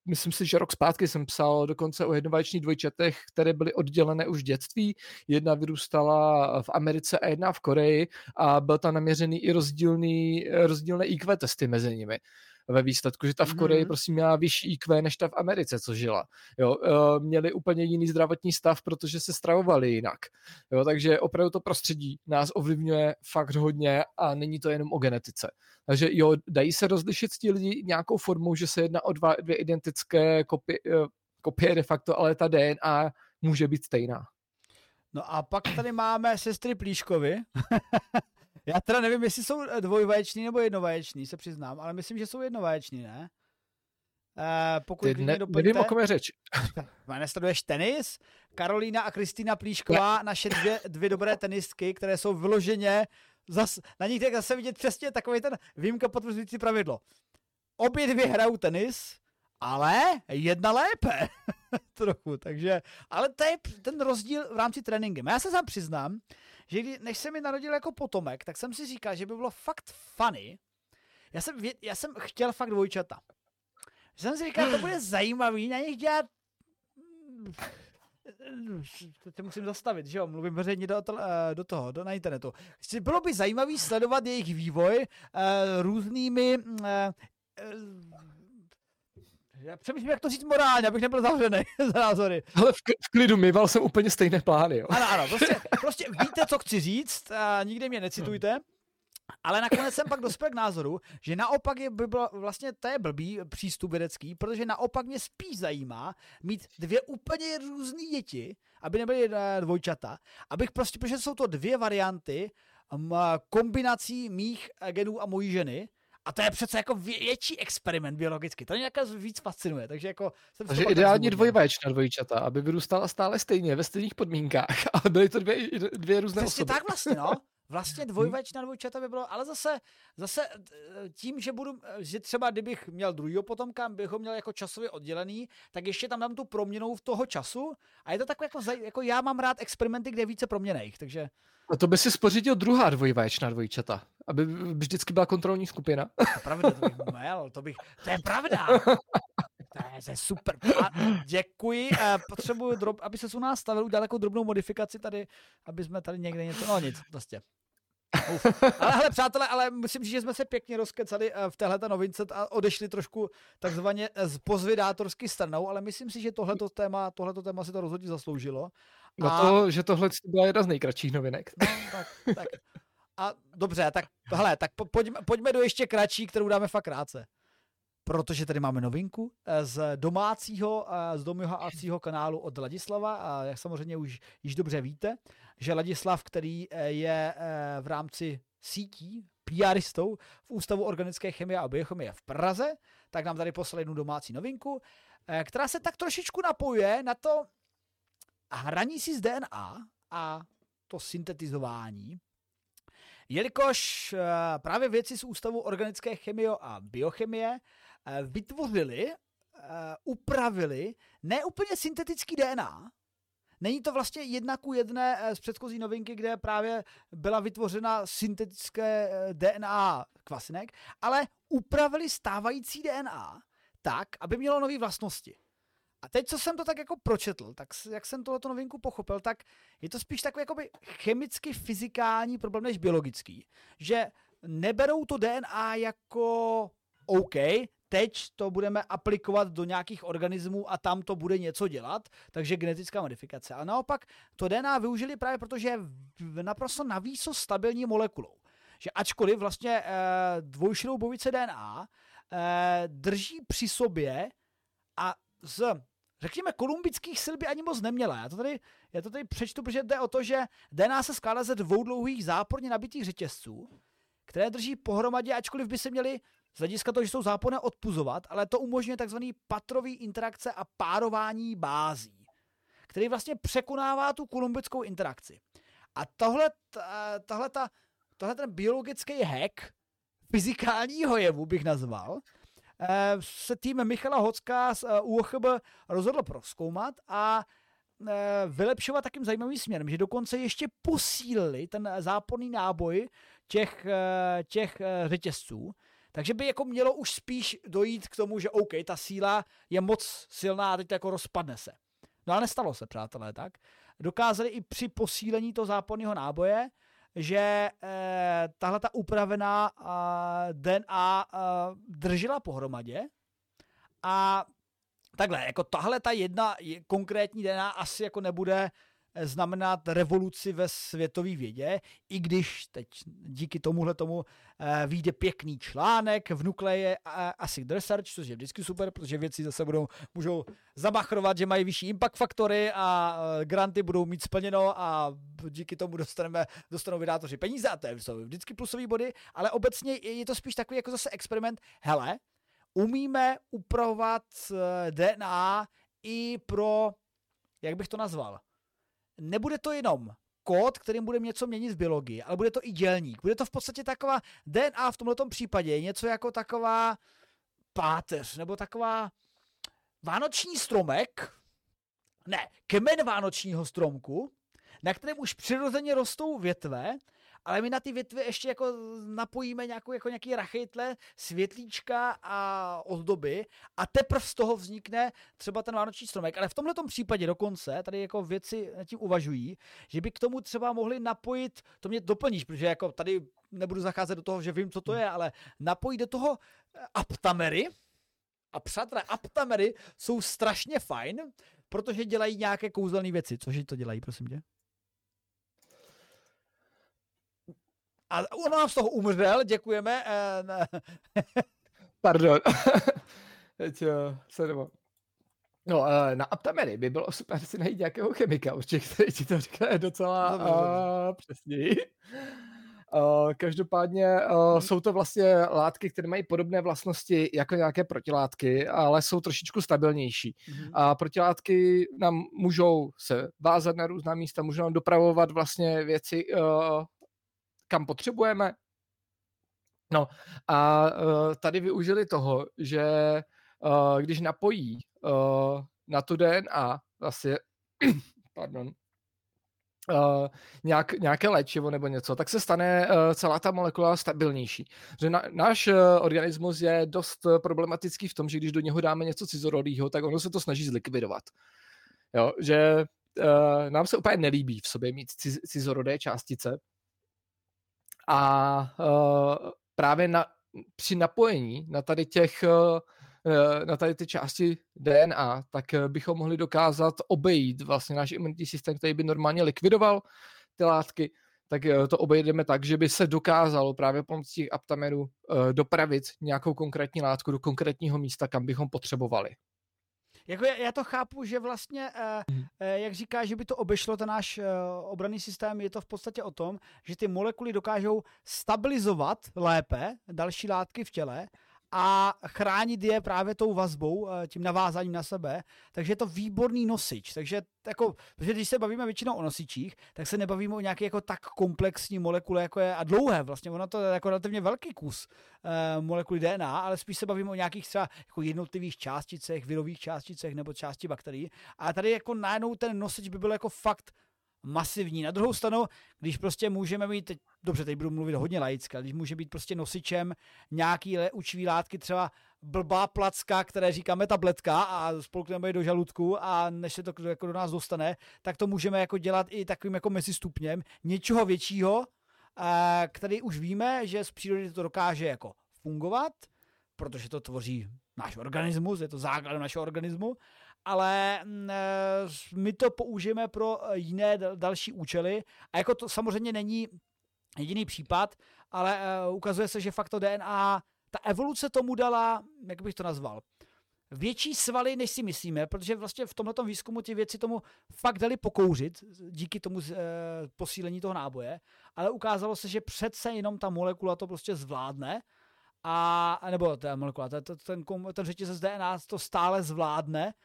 myslím si, že rok zpátky jsem psal dokonce o jednovaječných dvojčatech, které byly oddělené už v dětství. Jedna vyrůstala v Americe a jedna v Koreji a byl tam naměřený i rozdílný, rozdílné í kvé testy mezi nimi. Ve výsledku, že ta v Koreji mm-hmm. prostě měla vyšší í kvé než ta v Americe, co žila. Jo, měli úplně jiný zdravotní stav, protože se stravovali jinak. Jo, takže opravdu to prostředí nás ovlivňuje fakt hodně a není to jenom o genetice. Takže jo, dají se rozlišit ti lidi nějakou formou, že se jedná o dva, dvě identické kopie, kopie de facto, ale ta D N A může být stejná. No a pak tady máme sestry Plíškovi. Já teda nevím, jestli jsou dvojvaječní nebo jednovaječní, se přiznám, ale myslím, že jsou jednovaječní, ne? E, pokud Ty ne, nevím, o kom je řeč. Nesleduješ tenis? Karolína a Kristýna Plíšková, ne. naše dvě, dvě dobré tenistky, které jsou vyloženě, zas, na nich tak zase vidět přesně takový ten výjimka potvrzující pravidlo. Obě dvě hrajou tenis, ale jedna lépe. Trochu, takže, ale to je ten rozdíl v rámci tréninkem. Já se sám přiznám, že když, než se mi narodil jako potomek, tak jsem si říkal, že by bylo fakt funny. Já jsem, já jsem chtěl fakt dvojčata. Jsem si říkal, to bude zajímavý na nich dělat... Teď musím zastavit, že jo, mluvím veřejně do, do toho, do, na internetu. Bylo by zajímavý sledovat jejich vývoj uh, různými... Uh, Já přemýšlím, jak to říct morálně, abych nebyl zavřený za názory. Ale v, v klidu myval jsem úplně stejné plány, jo. Ano, ano, prostě, prostě víte, co chci říct, a nikdy mě necitujte, ale nakonec jsem pak dospěl k názoru, že naopak je, by bylo, vlastně to je blbý přístup vědecký, protože naopak mě spíš zajímá mít dvě úplně různé děti, aby nebyly dvojčata, abych prostě, protože jsou to dvě varianty kombinací mých genů a mojí ženy. A to je přece jako větší experiment biologicky. To mě jako víc fascinuje. Takže jako jsem Takže ideálně dvojvaječná dvojčata, aby vyrůstala stále stejně, ve stejných podmínkách. A byly to dvě, dvě různé Přesně osoby. tak vlastně, no. Vlastně dvojvaječná dvojčata by bylo, ale zase, zase tím, že budu, že třeba kdybych měl druhýho potomka, bych ho měl jako časově oddělený, tak ještě tam dám tu proměnou v toho času a je to takové jako, jako já mám rád experimenty, kde je více proměnejch, takže... A to by si spořídil druhá dvojvaječná dvojčata, aby vždycky byla kontrolní skupina. To je pravda, to bych měl, to bych, to je pravda. To je, to je super. A děkuji. Potřebuji, drob, aby se u nás stavil, udělal jako drobnou modifikaci tady, aby jsme tady někde něco, no nic, vlastně. Uf. Ale hele, přátelé, ale musím říct, že jsme se pěkně rozkecali v téhleté novince a odešli trošku takzvaně z pozvědátorsky stranou, ale myslím si, že tohleto téma, tohleto téma si to rozhodně zasloužilo. No a... to, že tohle byla jedna z nejkratších novinek. No, tak, tak. A dobře, tak hele, tak po, pojďme, pojďme do ještě kratší, kterou dáme fakt krátce. Protože tady máme novinku z domácího, z domácího kanálu od Ladislava a jak samozřejmě už již dobře víte, že Ladislav, který je v rámci sítí PRistou v Ústavu organické chemie a biochemie v Praze, tak nám tady poslal jednu domácí novinku, která se tak trošičku napojuje na to hraní si z D N A a to syntetizování, jelikož právě vědci z Ústavu organické chemie a biochemie vytvořili, upravili ne úplně syntetický D N A. Není to vlastně jedna ku jedné z předchozí novinky, kde právě byla vytvořena syntetické D N A kvasinek, ale upravili stávající D N A tak, aby mělo nové vlastnosti. A teď, co jsem to tak jako pročetl, tak jak jsem tohleto novinku pochopil, tak je to spíš takový jakoby chemicky fyzikální problém než biologický. Že neberou to D N A jako OK, teď to budeme aplikovat do nějakých organismů a tam to bude něco dělat, takže genetická modifikace. A naopak to D N A využili právě protože je naprosto navýsost stabilní molekulou. Že ačkoliv vlastně e, dvojšroubovice D N A e, drží při sobě a z, řekněme, kolumbických sil by ani moc neměla. Já to tady, já to tady přečtu, protože jde o to, že D N A se skládá ze dvou dlouhých záporně nabitých řetězců, které drží pohromadě, ačkoliv by se měly z hlediska toho, že jsou záporné, odpuzovat, ale to umožňuje takzvaný patrový interakce a párování bází, který vlastně překonává tu kolumbickou interakci. A tohle, tohle, tohle ten biologický hack fyzikálního jevu bych nazval, se tým Michala Hocka z U O Ch B rozhodl prozkoumat a vylepšovat takým zajímavým směrem, že dokonce ještě posílili ten záporný náboj těch, těch řetězců, Takže by jako mělo už spíš dojít k tomu, že OK, ta síla je moc silná a teď to jako rozpadne se. No ale nestalo se, přátelé, tak. Dokázali i při posílení toho záporného náboje, že eh, tahle ta upravená eh, D N A eh, držela pohromadě a takhle, jako tahle ta jedna konkrétní D N A asi jako nebude znamenat revoluci ve světové vědě, i když teď díky tomuhle tomu eh, vyjde pěkný článek v Nucleic Acid Research, což je vždycky super, protože věci zase budou, můžou zamachrovat, že mají vyšší impact faktory a eh, granty budou mít splněno a díky tomu dostaneme, dostanou vydátoři peníze a to jsou vždycky plusové body, ale obecně je to spíš takový jako zase experiment, hele, umíme upravovat D N A i pro, jak bych to nazval, nebude to jenom kód, kterým budeme něco měnit v biologii, ale bude to i dělník. Bude to v podstatě taková D N A v tomto případě je něco jako taková páteř, nebo taková vánoční stromek, ne, kmen vánočního stromku, na kterém už přirozeně rostou větve, ale my na ty větve ještě jako napojíme nějakou, jako nějaký rachejtle, světlíčka a ozdoby a teprve z toho vznikne třeba ten vánoční stromek. Ale v tomhletom případě dokonce tady jako věci nad tím uvažují, že by k tomu třeba mohli napojit, to mě doplníš, protože jako tady nebudu zacházet do toho, že vím, co to je, ale napojit do toho aptamery. A přátelé, aptamery jsou strašně fajn, protože dělají nějaké kouzelné věci. Cože to dělají, prosím tě? A on nám z toho umřel, děkujeme. Pardon. Teď uh, se nebo... No, uh, na aptamery by bylo super si najít nějakého chemika, určitě, který ti to říká docela uh, přesněji. Uh, každopádně uh, hmm. jsou to vlastně látky, které mají podobné vlastnosti jako nějaké protilátky, ale jsou trošičku stabilnější. Hmm. A protilátky nám můžou se vázat na různá místa, můžou nám dopravovat vlastně věci, uh, kam potřebujeme. No a uh, tady využili toho, že uh, když napojí uh, na tu D N A vlastně, pardon, uh, nějak, nějaké léčivo nebo něco, tak se stane uh, celá ta molekula stabilnější. Že na, náš uh, organismus je dost problematický v tom, že když do něho dáme něco cizorodého, tak ono se to snaží zlikvidovat. Jo, že uh, nám se úplně nelíbí v sobě mít ciz, cizorodé částice. A uh, právě na, při napojení na tady těch uh, na tady ty části D N A, tak uh, bychom mohli dokázat obejít vlastně náš imunitní systém, který by normálně likvidoval ty látky, tak uh, to obejdeme tak, že by se dokázalo právě pomocí těch aptamerů uh, dopravit nějakou konkrétní látku do konkrétního místa, kam bychom potřebovali. Jako já, já to chápu, že vlastně, eh, eh, jak říká, že by to obešlo ten náš eh, obranný systém, je to v podstatě o tom, že ty molekuly dokážou stabilizovat lépe další látky v těle a chránit je právě tou vazbou, tím navázáním na sebe. Takže je to výborný nosič. Takže jako, protože když se bavíme většinou o nosičích, tak se nebavíme o nějaké jako tak komplexní molekule, jako je, a dlouhé vlastně, ono to je jako relativně velký kus eh, molekuly D N A, ale spíš se bavíme o nějakých třeba jako jednotlivých částicech, virových částicech nebo části bakterií. A tady jako najednou ten nosič by byl jako fakt masivní. Na druhou stranu, když prostě můžeme mít, teď, dobře, teď budu mluvit hodně laicky, ale když může být prostě nosičem nějaký učivý látky, třeba blbá placka, které říkáme tabletka a spolkneme ji do žaludku a než se to jako do nás dostane, tak to můžeme jako dělat i takovým jako mezistupněm něčeho většího, který už víme, že z přírody to dokáže jako fungovat, protože to tvoří náš organismus, je to základ našeho organismu, ale my to použijeme pro jiné další účely a jako to samozřejmě není jediný případ, ale ukazuje se, že fakt to D N A, ta evoluce tomu dala, jak bych to nazval, větší svaly, než si myslíme, protože vlastně v tomhletom výzkumu ty věci tomu fakt dali pokouřit díky tomu e, posílení toho náboje, ale ukázalo se, že přece jenom ta molekula to prostě zvládne a, nebo ta molekula, ten, ten, ten řetězec D N A to stále zvládne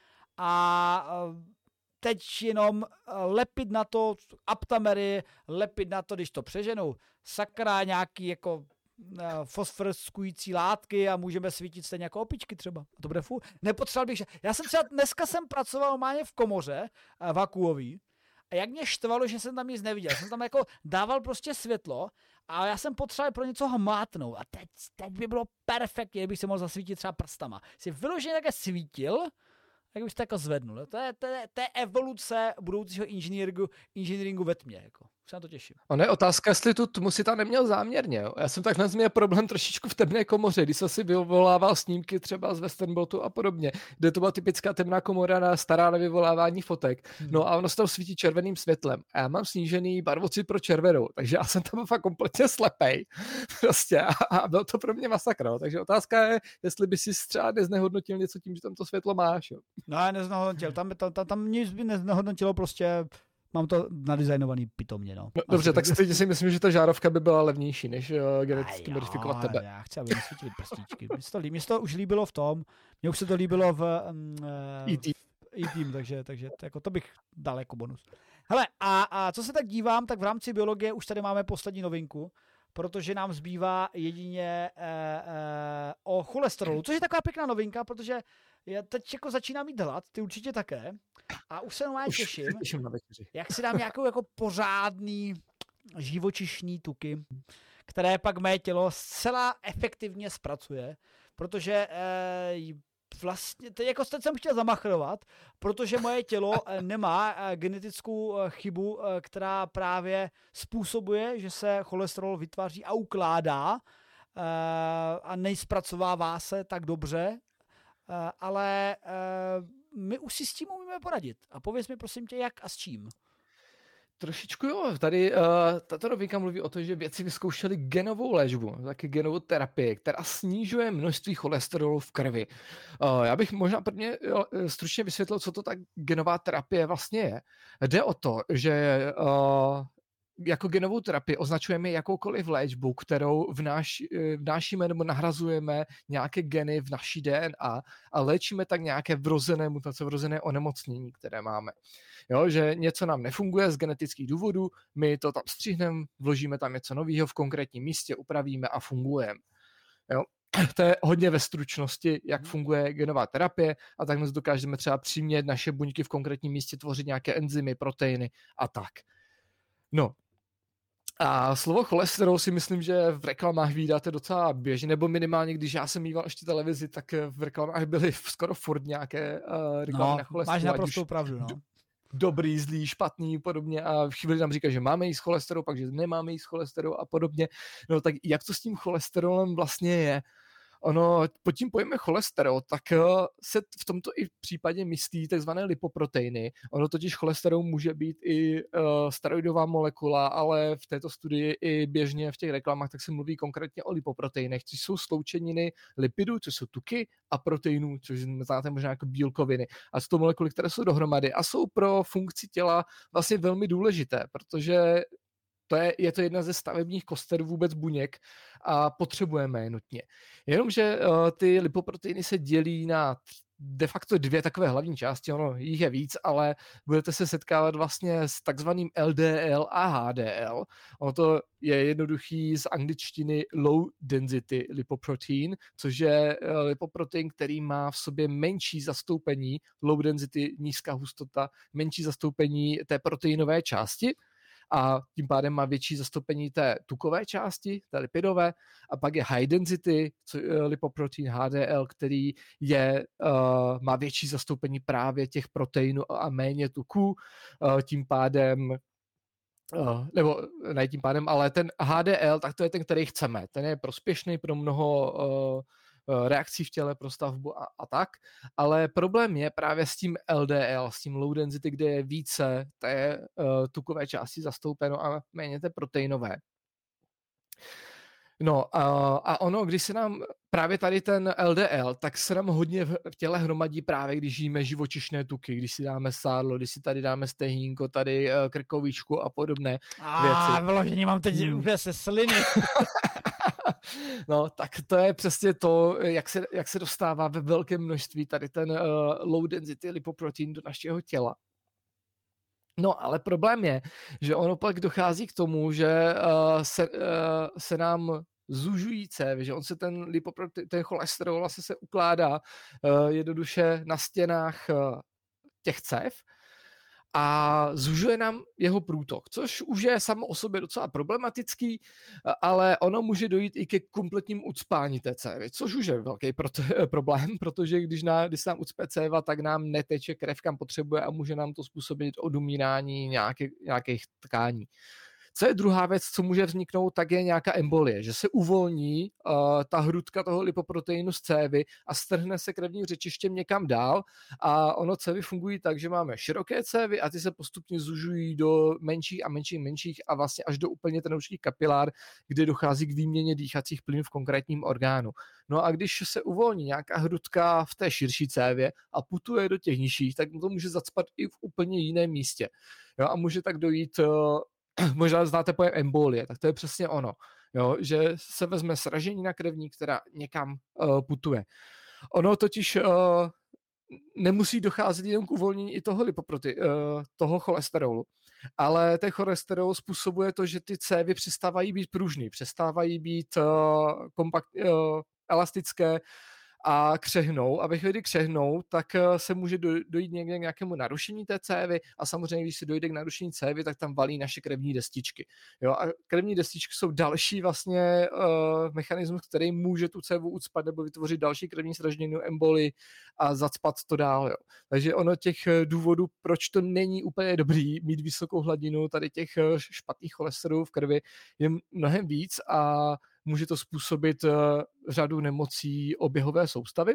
a teď jenom lepit na to aptamery, lepit na to, když to přeženou, sakra nějaký jako fosforskující látky a můžeme svítit stejně jako opičky třeba. A to bude fů. Nepotřeboval bych, že... Já jsem třeba, dneska jsem pracoval normálně v komoře vakuový a jak mě štvalo, že jsem tam nic neviděl. Jsem tam jako dával prostě světlo a já jsem potřeboval pro něco hmátnout a teď, teď by bylo perfektně, kdybych se mohl zasvítit třeba prstama. Si vyloženě také svítil, tak bych to jako zvednul. To je, to je, to je evoluce budoucího inženýringu, inženýringu ve tmě. Jako. Se na to těším. Ono je otázka, jestli tu tmu si tam neměl záměrně. Jo? Já jsem takhle měl problém trošičku v temné komoře, když jsem si vyvolával snímky třeba z Westernbotu a podobně, kde to byla typická temná komora na stará na vyvolávání fotek. Hmm. No a ono se tam svítí červeným světlem. A já mám snížený barvocit pro červenou, takže já jsem tam fakt kompletně slepej. Prostě a, a byl to pro mě masakr. Takže otázka je, jestli by si třeba neznehodnotil něco tím, že tam to světlo máš. Jo? No já neznehodnotil. Tam, tam, tam, tam nic by neznehodnotilo prostě. Mám to nadizajnovaný pitomně, no. no dobře, tak si, si myslím, že ta žárovka by byla levnější, než uh, geneticky modifikovat tebe. Já chci, aby mi svítily prstíčky. Mně se to, mně se to už líbilo v tom, mně už se to líbilo v um, E-Team, takže, takže to, jako to bych dal jako bonus. Hele, a, a co se tak dívám, tak v rámci biologie už tady máme poslední novinku, protože nám zbývá jedině uh, uh, o cholesterolu, což je taková pěkná novinka, protože já teď jako začínám mít hlad, ty určitě také. A už se normálně těším, těším na jak si dám nějakou jako pořádný živočišní tuky, které pak mé tělo zcela efektivně zpracuje, protože eh, vlastně, teď jako teď jsem chtěl zamachrovat, protože moje tělo nemá eh, genetickou eh, chybu, eh, která právě způsobuje, že se cholesterol vytváří a ukládá eh, a nejspracovává se tak dobře, Uh, ale uh, my už si s tím umíme poradit. A pověz mi prosím tě, jak a s čím. Trošičku jo. Tady uh, tato novinka mluví o tom, že vědci vyzkoušeli genovou léčbu, taky genovou terapii, která snižuje množství cholesterolu v krvi. Uh, já bych možná prvně jo, stručně vysvětlil, co to ta genová terapie vlastně je. Jde o to, že uh, jako genovou terapii označujeme jakoukoliv léčbu, kterou vnáš, vnášíme nebo nahrazujeme nějaké geny v naší D N A a léčíme tak nějaké vrozené mutace, vrozené onemocnění, které máme. Jo, že něco nám nefunguje z genetických důvodů, my to tam střihneme, vložíme tam něco nového v konkrétním místě, upravíme a fungujeme. Jo. To je hodně ve stručnosti, jak funguje genová terapie a tak nás dokážeme třeba přimět naše buňky v konkrétním místě tvořit nějaké enzymy, proteiny a tak. No, a slovo cholesterol si myslím, že v reklamách vídáte docela běžně, nebo minimálně, když já jsem mýval ještě televizi, tak v reklamách byly skoro furt nějaké uh, reklamy no, na cholesterol. Máš naprostou pravdu, no. Dobrý, zlý, špatný, podobně a chvíli nám říká, že máme jíst cholesterol, pak že nemáme jíst cholesterol a podobně. No tak jak to s tím cholesterolem vlastně je? Ono, pod tím pojmem cholesterol, tak se v tomto i v případě myslí takzvané lipoproteiny. Ono totiž cholesterol může být i uh, steroidová molekula, ale v této studii i běžně v těch reklamách tak se mluví konkrétně o lipoproteinech, což jsou sloučeniny lipidů, což jsou tuky, a proteinů, což znáte možná jako bílkoviny. A jsou to molekuly, které jsou dohromady a jsou pro funkci těla vlastně velmi důležité, protože To je, je to jedna ze stavebních koster vůbec buněk a potřebujeme je nutně. Jenomže uh, ty lipoproteiny se dělí na de facto dvě takové hlavní části, ono jich je víc, ale budete se setkávat vlastně s takzvaným L D L a H D L. Ono to je jednoduchý z angličtiny low density lipoprotein, což je lipoprotein, který má v sobě menší zastoupení, low density, nízká hustota, menší zastoupení té proteinové části, a tím pádem má větší zastoupení té tukové části, té lipidové, a pak je high density lipoprotein H D L, který je, uh, má větší zastoupení právě těch proteinů a méně tuků, uh, tím pádem Uh, nebo ne tím pádem, ale ten H D L, tak to je ten, který chceme. Ten je prospěšný pro mnoho uh, reakcí v těle, pro stavbu a, a tak, ale problém je právě s tím L D L, s tím low density, kde je více té uh, tukové části zastoupeno a méně té proteinové. No a, a ono, když se nám právě tady ten L D L, tak se nám hodně v těle hromadí právě, když jíme živočišné tuky, když si dáme sádlo, když si tady dáme stehínko, tady uh, krkovičku a podobné a, věci. A vyloženě mám teď hmm. úplně se sliny. No, tak to je přesně to, jak se, jak se dostává ve velkém množství tady ten uh, low density lipoprotein do našeho těla. No, ale problém je, že ono pak dochází k tomu, že uh, se, uh, se nám zužují cévy, že on se ten lipoprotein, ten cholesterol vlastně se ukládá uh, jednoduše na stěnách uh, těch cév a zužuje nám jeho průtok, což už je samo o sobě docela problematický, ale ono může dojít i ke kompletním ucpání té cévy, což už je velký proto- problém, protože když, na, když se nám ucpe céva, tak nám neteče krev, kam potřebuje a může nám to způsobit odumírání nějaký, nějakých tkání. Co je druhá věc, co může vzniknout, tak je nějaká embolie, že se uvolní uh, ta hrudka toho lipoproteinu z cévy a strhne se krevním řečištěm někam dál a ono cévy fungují tak, že máme široké cévy a ty se postupně zužují do menších a menších menších a vlastně až do úplně tenoučký kapilár, kde dochází k výměně dýchacích plynů v konkrétním orgánu. No a když se uvolní nějaká hrudka v té širší cévě a putuje do těch nižších, tak to může zacpat i v úplně jiném místě. Jo, a může tak dojít uh, možná znáte pojem embolie, tak to je přesně ono, jo, že se vezme sraženina krevní, která někam uh, putuje. Ono totiž uh, nemusí docházet jenom k uvolnění i toho lipoproty, uh, toho cholesterolu, ale ten cholesterol způsobuje to, že ty cévy přestávají být pružný, přestávají být uh, kompakt, uh, elastické a křehnou. A ve chvíli, kdy křehnou, tak se může dojít někde k nějakému narušení té cévy a samozřejmě, když se dojde k narušení cévy, tak tam valí naše krevní destičky. Jo? A krevní destičky jsou další vlastně uh, mechanismus, který může tu cévu ucpat nebo vytvořit další krevní sraženinu, emboli a zacpat to dál. Jo? Takže ono těch důvodů, proč to není úplně dobrý mít vysokou hladinu tady těch špatných cholesterolů v krvi, je mnohem víc a může to způsobit uh, řadu nemocí oběhové soustavy.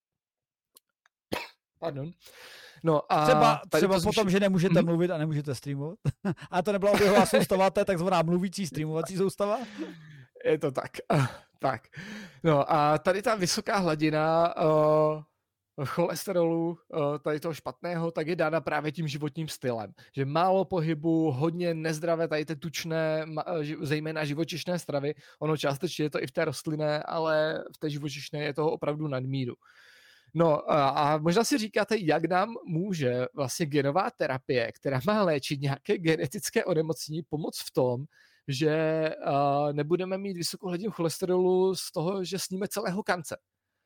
Pardon. No a třeba třeba to potom, že nemůžete hmm. mluvit a nemůžete streamovat. A to nebyla oběhová soustava, to je takzvaná mluvící streamovací soustava. Je to tak. Tak. No a tady ta vysoká hladina uh, cholesterolu, tady toho špatného, tak je dána právě tím životním stylem. Že málo pohybu, hodně nezdravé, tady ty tučné, zejména živočišné stravy, ono částečně je to i v té rostlinné, ale v té živočišné je toho opravdu nadmíru. No a možná si říkáte, jak nám může vlastně genová terapie, která má léčit nějaké genetické onemocnění, pomoct v tom, že nebudeme mít vysokou hladinu cholesterolu z toho, že sníme celého kance.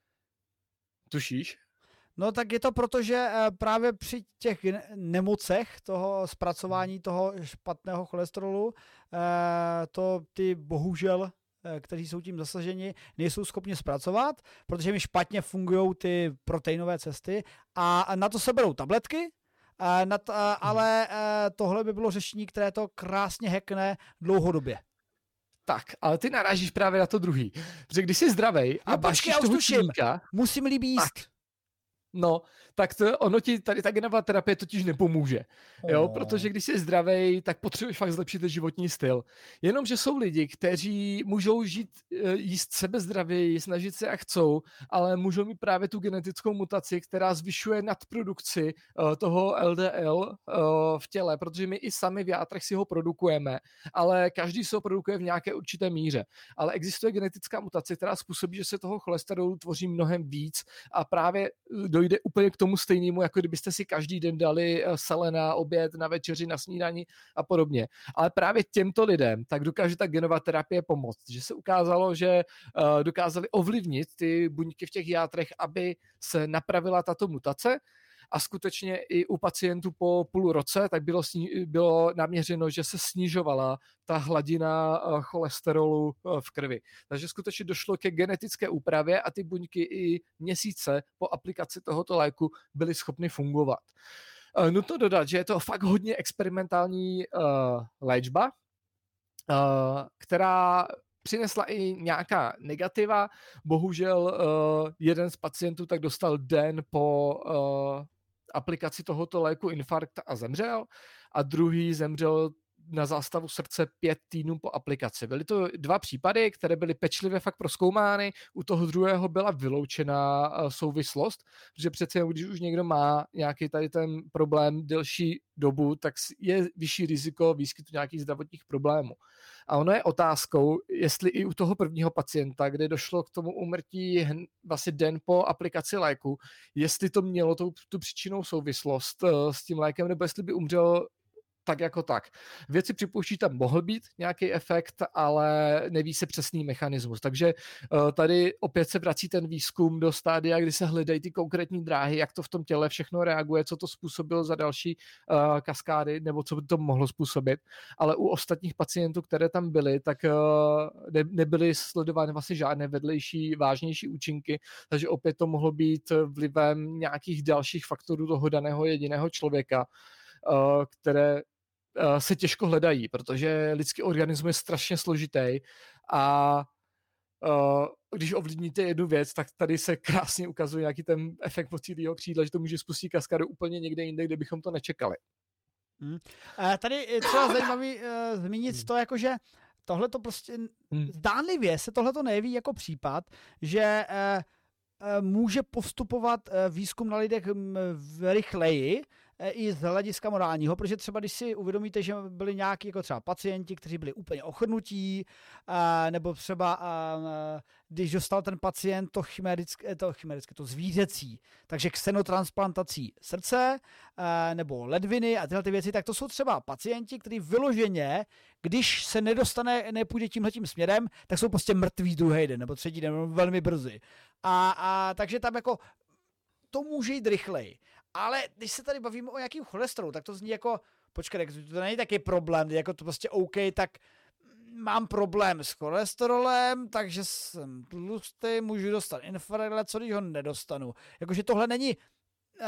Tušíš? No tak je to proto, že právě při těch nemocech toho zpracování toho špatného cholesterolu to ty bohužel, kteří jsou tím zasaženi, nejsou schopni zpracovat, protože mi špatně fungují ty proteinové cesty a na to se berou tabletky, ale tohle by bylo řešení, které to krásně hackne dlouhodobě. Tak, ale ty narážíš právě na to druhý. Protože když jsi zdravej a no, počkej, toho číníka, musím líbí jíst. Tak, no, tak to, ono ti tady ta genová terapie totiž nepomůže, jo, oh. protože když jsi zdravej, tak potřebuješ fakt zlepšit ten životní styl. Jenomže jsou lidi, kteří můžou žít, jíst sebezdravěji, snažit se jak chcou, ale můžou mít právě tu genetickou mutaci, která zvyšuje nadprodukci uh, toho L D L uh, v těle, protože my i sami v játrech si ho produkujeme, ale každý si ho produkuje v nějaké určité míře. Ale existuje genetická mutace, která způsobí, že se toho cholesterolu tvoří mnohem víc a právě dojde úplně k tomu stejnému, jako kdybyste si každý den dali sele na oběd, na večeři, na snídani a podobně. Ale právě těmto lidem tak dokáže ta genová terapie pomoct. Že se ukázalo, že uh, dokázali ovlivnit ty buňky v těch játrech, aby se napravila tato mutace. A skutečně i u pacientů po půl roce tak bylo, sni- bylo naměřeno, že se snižovala ta hladina uh, cholesterolu uh, v krvi. Takže skutečně došlo ke genetické úpravě a ty buňky i měsíce po aplikaci tohoto léku byly schopny fungovat. Uh, nutno dodat, že je to fakt hodně experimentální uh, léčba, uh, která přinesla i nějaká negativa. Bohužel uh, jeden z pacientů tak dostal den po uh, aplikaci tohoto léku infarkt a zemřel a druhý zemřel na zástavu srdce pět týdnů po aplikaci. Byly to dva případy, které byly pečlivě fakt prozkoumány. U toho druhého byla vyloučena souvislost, protože přece když už někdo má nějaký tady ten problém delší dobu, tak je vyšší riziko výskytu nějakých zdravotních problémů. A ono je otázkou, jestli i u toho prvního pacienta, kde došlo k tomu úmrtí vlastně den po aplikaci léku, jestli to mělo tu, tu příčinnou souvislost s tím lékem, nebo jestli by umřel tak jako tak. Věci připouští, tam mohl být nějaký efekt, ale neví se přesný mechanismus. Takže uh, tady opět se vrací ten výzkum do stádia, kdy se hledají ty konkrétní dráhy, jak to v tom těle všechno reaguje, co to způsobilo za další uh, kaskády, nebo co by to mohlo způsobit. Ale u ostatních pacientů, které tam byly, tak uh, ne, nebyly sledovány vlastně žádné vedlejší, vážnější účinky, takže opět to mohlo být vlivem nějakých dalších faktorů toho daného jediného člověka, uh, které uh, se těžko hledají, protože lidský organismus je strašně složitý a Uh, když ovlivníte jednu věc, tak tady se krásně ukazuje nějaký ten efekt poctivého křídla, že to může spustit kaskadu úplně někde jinde, kde bychom to nečekali. Hmm. Uh, tady je třeba zajímavý uh, zmínit hmm. to, jakože tohle to prostě hmm. zdánlivě se tohle to nejeví jako případ, že uh, uh, může postupovat uh, výzkum na lidech um, rychleji, i z hlediska morálního, protože třeba když si uvědomíte, že byli nějaký jako třeba pacienti, kteří byli úplně ochrnutí, nebo třeba když dostal ten pacient to chimerické, to, chimerické, to zvířecí, takže ksenotransplantací srdce nebo ledviny a tyhle ty věci, tak to jsou třeba pacienti, kteří vyloženě, když se nedostane, nepůjde tímhletím směrem, tak jsou prostě mrtví druhý den nebo třetí den, velmi brzy. A, a takže tam jako to může jít rychleji. Ale když se tady bavíme o nějakým cholesterolu, tak to zní jako, počkej, to není taky problém, jako to prostě OK, tak mám problém s cholesterolem, takže jsem tlustý, můžu dostat infarkt, ale co když ho nedostanu? Jakože tohle není uh,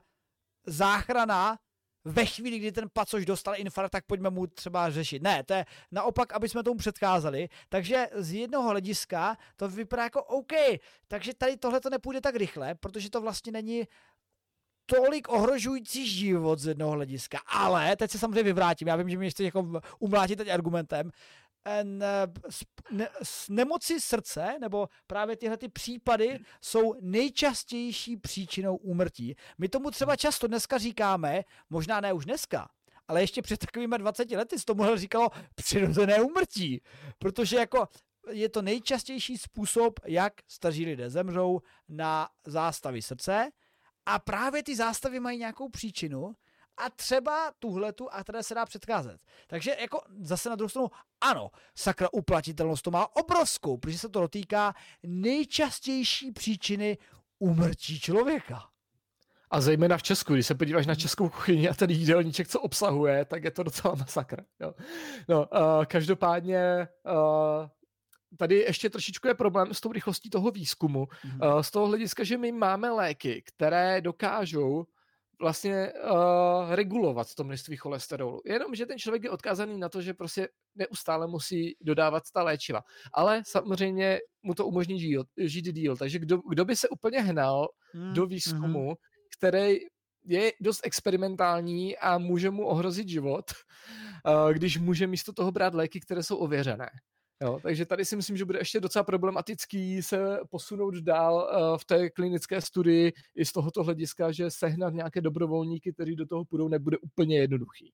záchrana ve chvíli, kdy ten pacoš dostal infarkt, tak pojďme mu třeba řešit. Ne, to je naopak, aby jsme tomu předcházeli. Takže z jednoho hlediska to vypadá jako OK, takže tady tohle to nepůjde tak rychle, protože to vlastně není tolik ohrožující život z jednoho hlediska. Ale, teď se samozřejmě vyvrátím, já vím, že mě chcete jako umlátit teď argumentem, s nemoci srdce, nebo právě tyhle ty případy jsou nejčastější příčinou úmrtí. My tomu třeba často dneska říkáme, možná ne už dneska, ale ještě před takovými dvaceti lety se tomu říkalo přirozené úmrtí, protože jako je to nejčastější způsob, jak staří lidé zemřou na zástavy srdce. A právě ty zástavy mají nějakou příčinu a třeba tuhletu, a které se dá předcházet. Takže jako zase na druhou stranu, ano, sakra uplatitelnost to má obrovskou, protože se to dotýká nejčastější příčiny úmrtí člověka. A zejména v Česku, když se podíváš na českou kuchyni a ten jídelníček, co obsahuje, tak je to docela masakr. Jo. No, uh, každopádně uh, tady ještě trošičku je problém s tou rychlostí toho výzkumu. Mm-hmm. Z toho hlediska, že my máme léky, které dokážou vlastně uh, regulovat to množství cholesterolu. Jenom, že ten člověk je odkázaný na to, že prostě neustále musí dodávat ta léčiva. Ale samozřejmě mu to umožní žít, žít díl. Takže kdo, kdo by se úplně hnal mm-hmm. do výzkumu, který je dost experimentální a může mu ohrozit život, uh, když může místo toho brát léky, které jsou ověřené. Jo, takže tady si myslím, že bude ještě docela problematický se posunout dál uh, v té klinické studii i z tohoto hlediska, že sehnat nějaké dobrovolníky, kteří do toho půjdou, nebude úplně jednoduchý.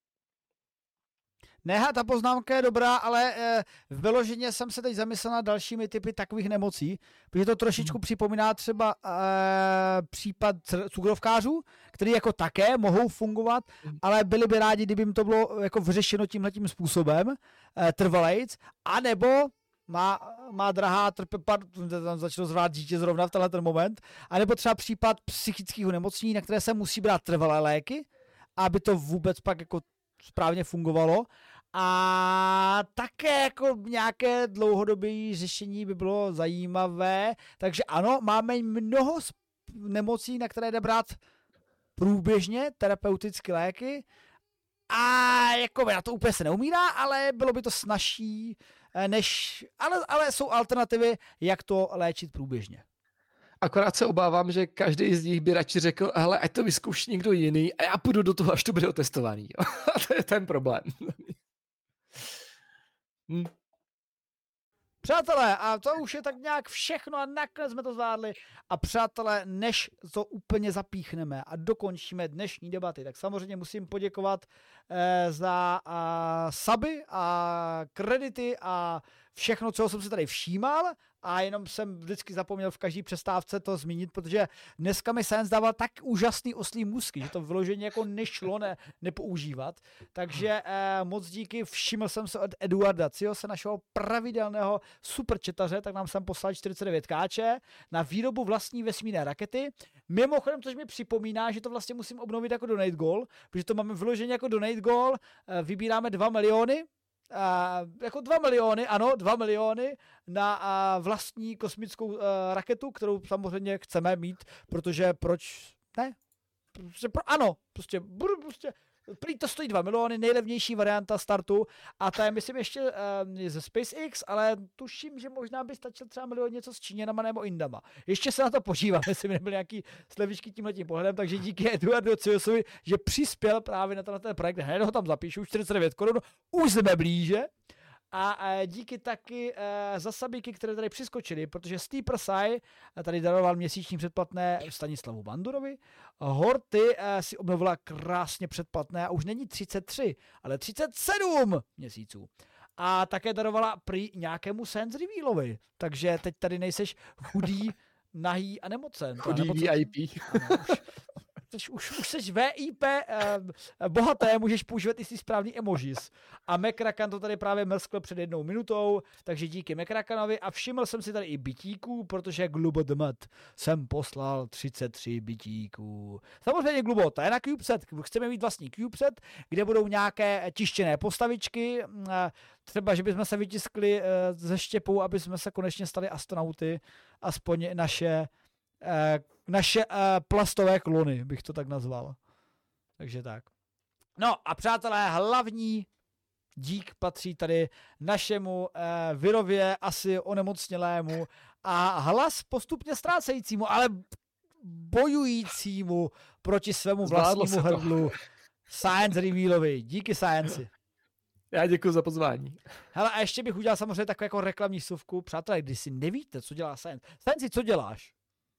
Ne, ta poznámka je dobrá, ale e, v vyloženě jsem se teď zamyslel nad dalšími typy takových nemocí, protože to trošičku hmm. připomíná třeba e, případ cukrovkářů, který jako také mohou fungovat, hmm. ale byli by rádi, kdyby jim to bylo jako vyřešeno tímhletím způsobem, e, trvalejc, anebo má, má drahá trpe, tam začalo zvát dítě zrovna v tenhle ten moment, anebo třeba případ psychických onemocnění, na které se musí brát trvalé léky, aby to vůbec pak jako správně fungovalo. A také jako nějaké dlouhodobé řešení by bylo zajímavé. Takže ano, máme mnoho nemocí, na které jde brát průběžně terapeutické léky. A jako na to úplně se neumírá, ale bylo by to snazší, než, ale, ale jsou alternativy, jak to léčit průběžně. Akorát se obávám, že každý z nich by radši řekl, hele, ať to vyzkouší někdo jiný a já půjdu do toho, až to bude otestovaný. A to je ten problém. hm. Přátelé, a to už je tak nějak všechno a nakonec jsme to zvládli. A přátelé, než to úplně zapíchneme a dokončíme dnešní debaty, tak samozřejmě musím poděkovat eh, za eh, suby a kredity a všechno, co jsem si tady všímal. a jenom jsem vždycky zapomněl v každý přestávce to zmínit, protože dneska mi Science dával tak úžasný oslý můzky, že to vyloženě jako nešlo ne, nepoužívat. Takže eh, moc díky, všiml jsem se od Eduarda Ciose, našeho pravidelného superčetaře, tak nám sem poslal čtyřicet devět káče na výrobu vlastní vesmírné rakety. Mimochodem, což mi připomíná, že to vlastně musím obnovit jako donate goal, protože to máme vyloženě jako donate goal, eh, vybíráme dva miliony, Uh, jako dva miliony, ano, dva miliony na uh, vlastní kosmickou uh, raketu, kterou samozřejmě chceme mít, protože proč ne? Prostě pro, ano, prostě budu prostě prý to stojí dva miliony, nejlevnější varianta startu a ta je myslím ještě uh, ze SpaceX, ale tuším, že možná by stačil třeba milion něco s Číňanama nebo Indama. Ještě se na to podívám, jestli by nebyly nějaký slevičky tímhletím pohledem, takže díky Eduardu Ciosovi, že přispěl právě na ten projekt, hned ho tam zapíšu, čtyřicet devět korun, už jsme blíže. A e, díky taky e, za sabíky, které tady přiskočily, protože Steeper Sai tady daroval měsíční předplatné Stanislavu Bandurovi. Horty e, si obnovila krásně předplatné a už není třicet tři, ale třicet sedm měsíců. A také darovala prý nějakému Science Revealovi. Takže teď tady nejseš chudý, nahý a nemocen. Chudý V I P. Ano, už, už, už seš V I P eh, bohaté, můžeš používat i si správný emojis. A McRakan to tady právě mrskl před jednou minutou, takže díky McRakanovi a všiml jsem si tady i bytíků, protože Glubodmat jsem poslal třicet tři bytíků. Samozřejmě Glubot, to je na CubeSat, chceme mít vlastní CubeSat, kde budou nějaké tištěné postavičky, třeba, že bychom se vytiskli ze štěpou, aby jsme se konečně stali astronauty, aspoň naše naše uh, plastové klony, bych to tak nazval. Takže tak. No a přátelé, hlavní dík patří tady našemu uh, virově asi onemocnělému a hlas postupně ztrácejícímu, ale bojujícímu proti svému vlastnímu hrdlu Science Revealovi. Díky Science. Já děkuji za pozvání. Hele, a ještě bych udělal samozřejmě takovou jako reklamní suvku. Přátelé, když si nevíte, co dělá Science. Science, co děláš?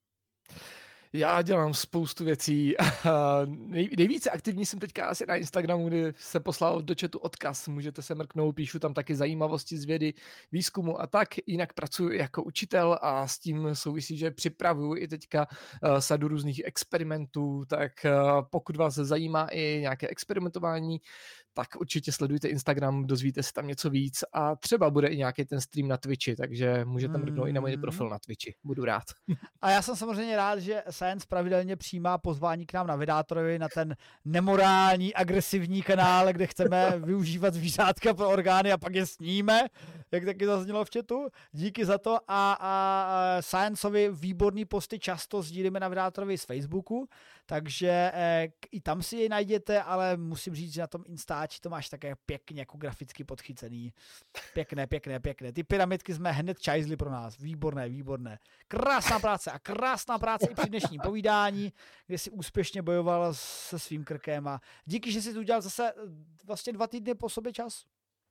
Já dělám spoustu věcí. Nej, nejvíce aktivní jsem teďka asi na Instagramu, kdy se poslal do chatu odkaz. Můžete se mrknout, píšu tam taky zajímavosti z vědy, výzkumu a tak. Jinak pracuji jako učitel a s tím souvisí, že připravuju i teďka sadu různých experimentů, tak pokud vás zajímá i nějaké experimentování, tak určitě sledujte Instagram, dozvíte se tam něco víc a třeba bude i nějaký ten stream na Twitchi, takže můžete mrknout mm. i na můj profil na Twitchi. Budu rád. A já jsem samozřejmě rád, že Science pravidelně přijímá pozvání k nám na Vydátorovi, na ten nemorální, agresivní kanál, kde chceme využívat zvířátka pro orgány a pak je sníme, jak taky zaznělo v chatu. Díky za to a, a Scienceovi výborný posty často sdílíme na Vydátorovi z Facebooku, takže eh, i tam si jej najděte, ale musím říct, že na tom Instači to máš také pěkně jako graficky podchycený. Pěkné, pěkné, pěkné. Ty pyramidky jsme hned čajzli pro nás. Výborné, výborné. Krásná práce a krásná práce i při dnešním povídání, kde si úspěšně bojoval se svým krkem a díky, že jsi tu udělal zase vlastně dva týdny po sobě čas.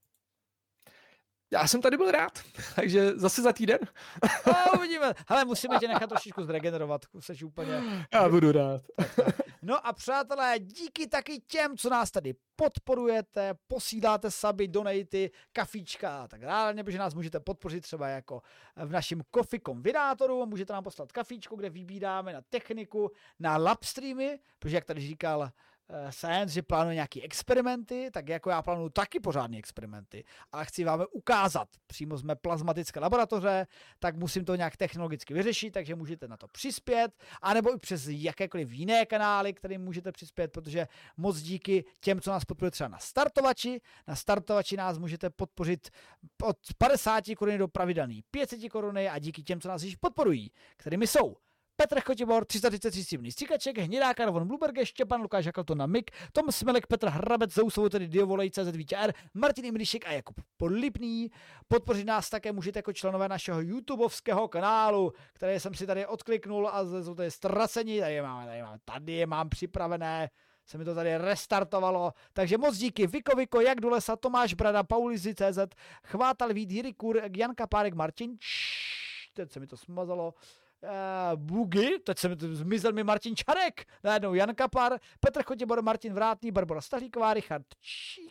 Já jsem tady byl rád, takže zase za týden. No, uvidíme. Hele, musíme tě nechat trošičku zregenerovat. Seš úplně... Já budu rád. No a přátelé, díky taky těm, co nás tady podporujete, posíláte suby, donaty, kafíčka a tak dále, protože nás můžete podpořit třeba jako v našem Coffee.com Vydátoru, můžete nám poslat kafíčko, kde vybíráme na techniku, na labstreamy, protože jak tady říkal Science, že plánuje nějaké experimenty, tak jako já plánuju taky pořádné experimenty, ale chci vám ukázat přímo z mé plazmatické laboratoře, tak musím to nějak technologicky vyřešit, takže můžete na to přispět, anebo i přes jakékoliv jiné kanály, kterým můžete přispět, protože moc díky těm, co nás podporuje třeba na startovači, na startovači nás můžete podpořit od padesáti korun do pravidelný pět set korun a díky těm, co nás již podporují, kterými jsou Petr Chotibor, tři sta třicet tři stříbrných stříkaček, Hnědá Karvon Bluberge, Štěpán Lukáš Jakalton na Mik, Tom Smelek, Petr Hrabec, Zousovo, tedy Diovolej, C Z Vítě R, Martin Imrišek a Jakub Podlipný. Podpořit nás také můžete jako členové našeho YouTubeovského kanálu, které jsem si tady odkliknul a jsou tady ztraceni, tady je máme, tady je máme, tady je mám připravené. Se mi to tady restartovalo, takže moc díky Viko Viko, Jak do lesa, Tomáš Brada, Paulizi C Z, Chvátal Vít, Jiří Kur, Jan Kapárek, Martin, Čš, teď se mi to smazalo, Uh, Bugy, teď se mi to zmizel mi Martin Čarek, najednou Jan Kapar, Petr Chotibor, Martin Vrátný, Barbara Stahlíková, Richard Čík,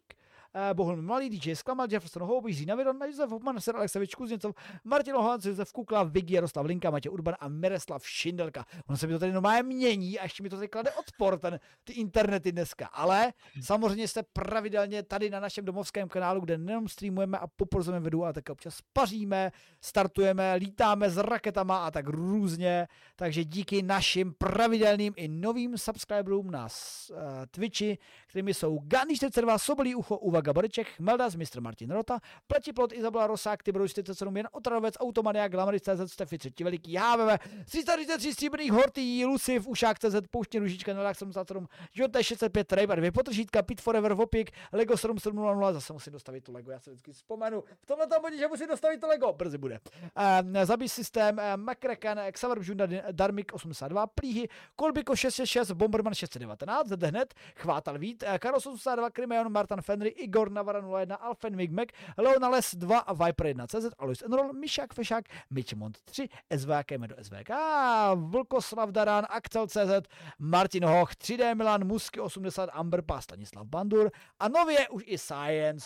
Bohumil Malý, D J Sklamal, Jefferson Hope, Jiří Navidon, Josef Hopman, Sir Alexevič Kuzněcov, Martin Lohanc, Josef Kukla, Vigi, Jaroslav Linka, Matěj Urban a Miroslav Šindelka. Ono se mi to tady normálně mění a ještě mi to tady klade odpor, ten, ty internety dneska. Ale samozřejmě jste pravidelně tady na našem domovském kanálu, kde nejenom streamujeme a poporzujeme videu, ale také občas paříme, startujeme, lítáme s raketama a tak různě. Takže díky našim pravidelným i novým subscriberům na uh, Twitchi, kterými jsou Gandhi čtyřicet dva, Sobolí ucho, Uva Gaboreček, Meldas, mistr Martin Rota, Pletiplot, Izabela Rosák, Tibor čtyřicet sedm, Jen Otrarovec, Automaniak, Glamaris C Z, Stefy třetí veliký, H V V, tři sta třicet tři stříbrných, Hortý, Luciv, Ušák C Z, Pouštní Ružička, Nelák sedmdesát sedm, J T šedesát pět, Rejbar dvě potržítka, Pit Forever, Vopik, Lego sedm sedm nula nula, zase musím dostavit to Lego, já se vždycky vzpomenu. V tomhle tam bodě, že musím dostavit to Lego, brzy bude. Uh, Zabij systém, uh, McCracken, Xaver Bžunda, Darmik osmdesát dva, Plíhy, Kolbiko šest set šest, Bomberman šest set devatenáct, zde hned, Chvátal Vít, Karos osmdesát dva, Krimeon, Martin Fenry, Igor Navara nula jedna, Alfen Migmek, Leona Les dva, Viper jedna C Z, Alois Enroll, Mišák Fešák, Mitchmont tři, S V K, Medo S V K, Vlkoslav Daran, Axel C Z, Martin Hoch, tři D Milan, Musky osmdesát, Amber Pass, Stanislav Bandur a nově už i Science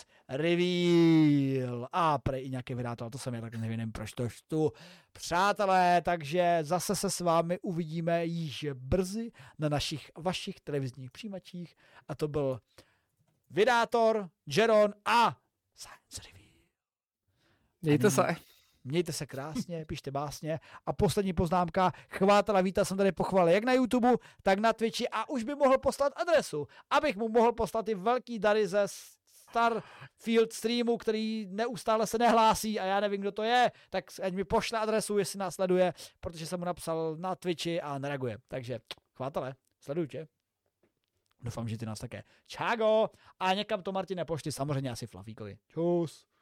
Reveal. A prej i nějaké vydá to, ale to jsem já tak nevím, proč to čtu. Přátelé, takže zase se s vámi uvidíme již brzy na našich, vašich televizních přijímačích a to byl Vydátor, Jeron a Science Reveal. Mějte se. Mějte se krásně, pište básně. A poslední poznámka, Chvátala Víta jsem tady pochválil jak na YouTube, tak na Twitchi a už by mohl poslat adresu, abych mu mohl poslat i velký dary ze Starfield streamu, který neustále se nehlásí a já nevím, kdo to je, tak ať mi pošle adresu, jestli nás sleduje, protože jsem mu napsal na Twitchi a nereaguje. Takže Chvátale, sledujte. Doufám, že ty nás také. Čágo! A někam to, Martine, pošli samozřejmě asi Flafíkovi. Čus!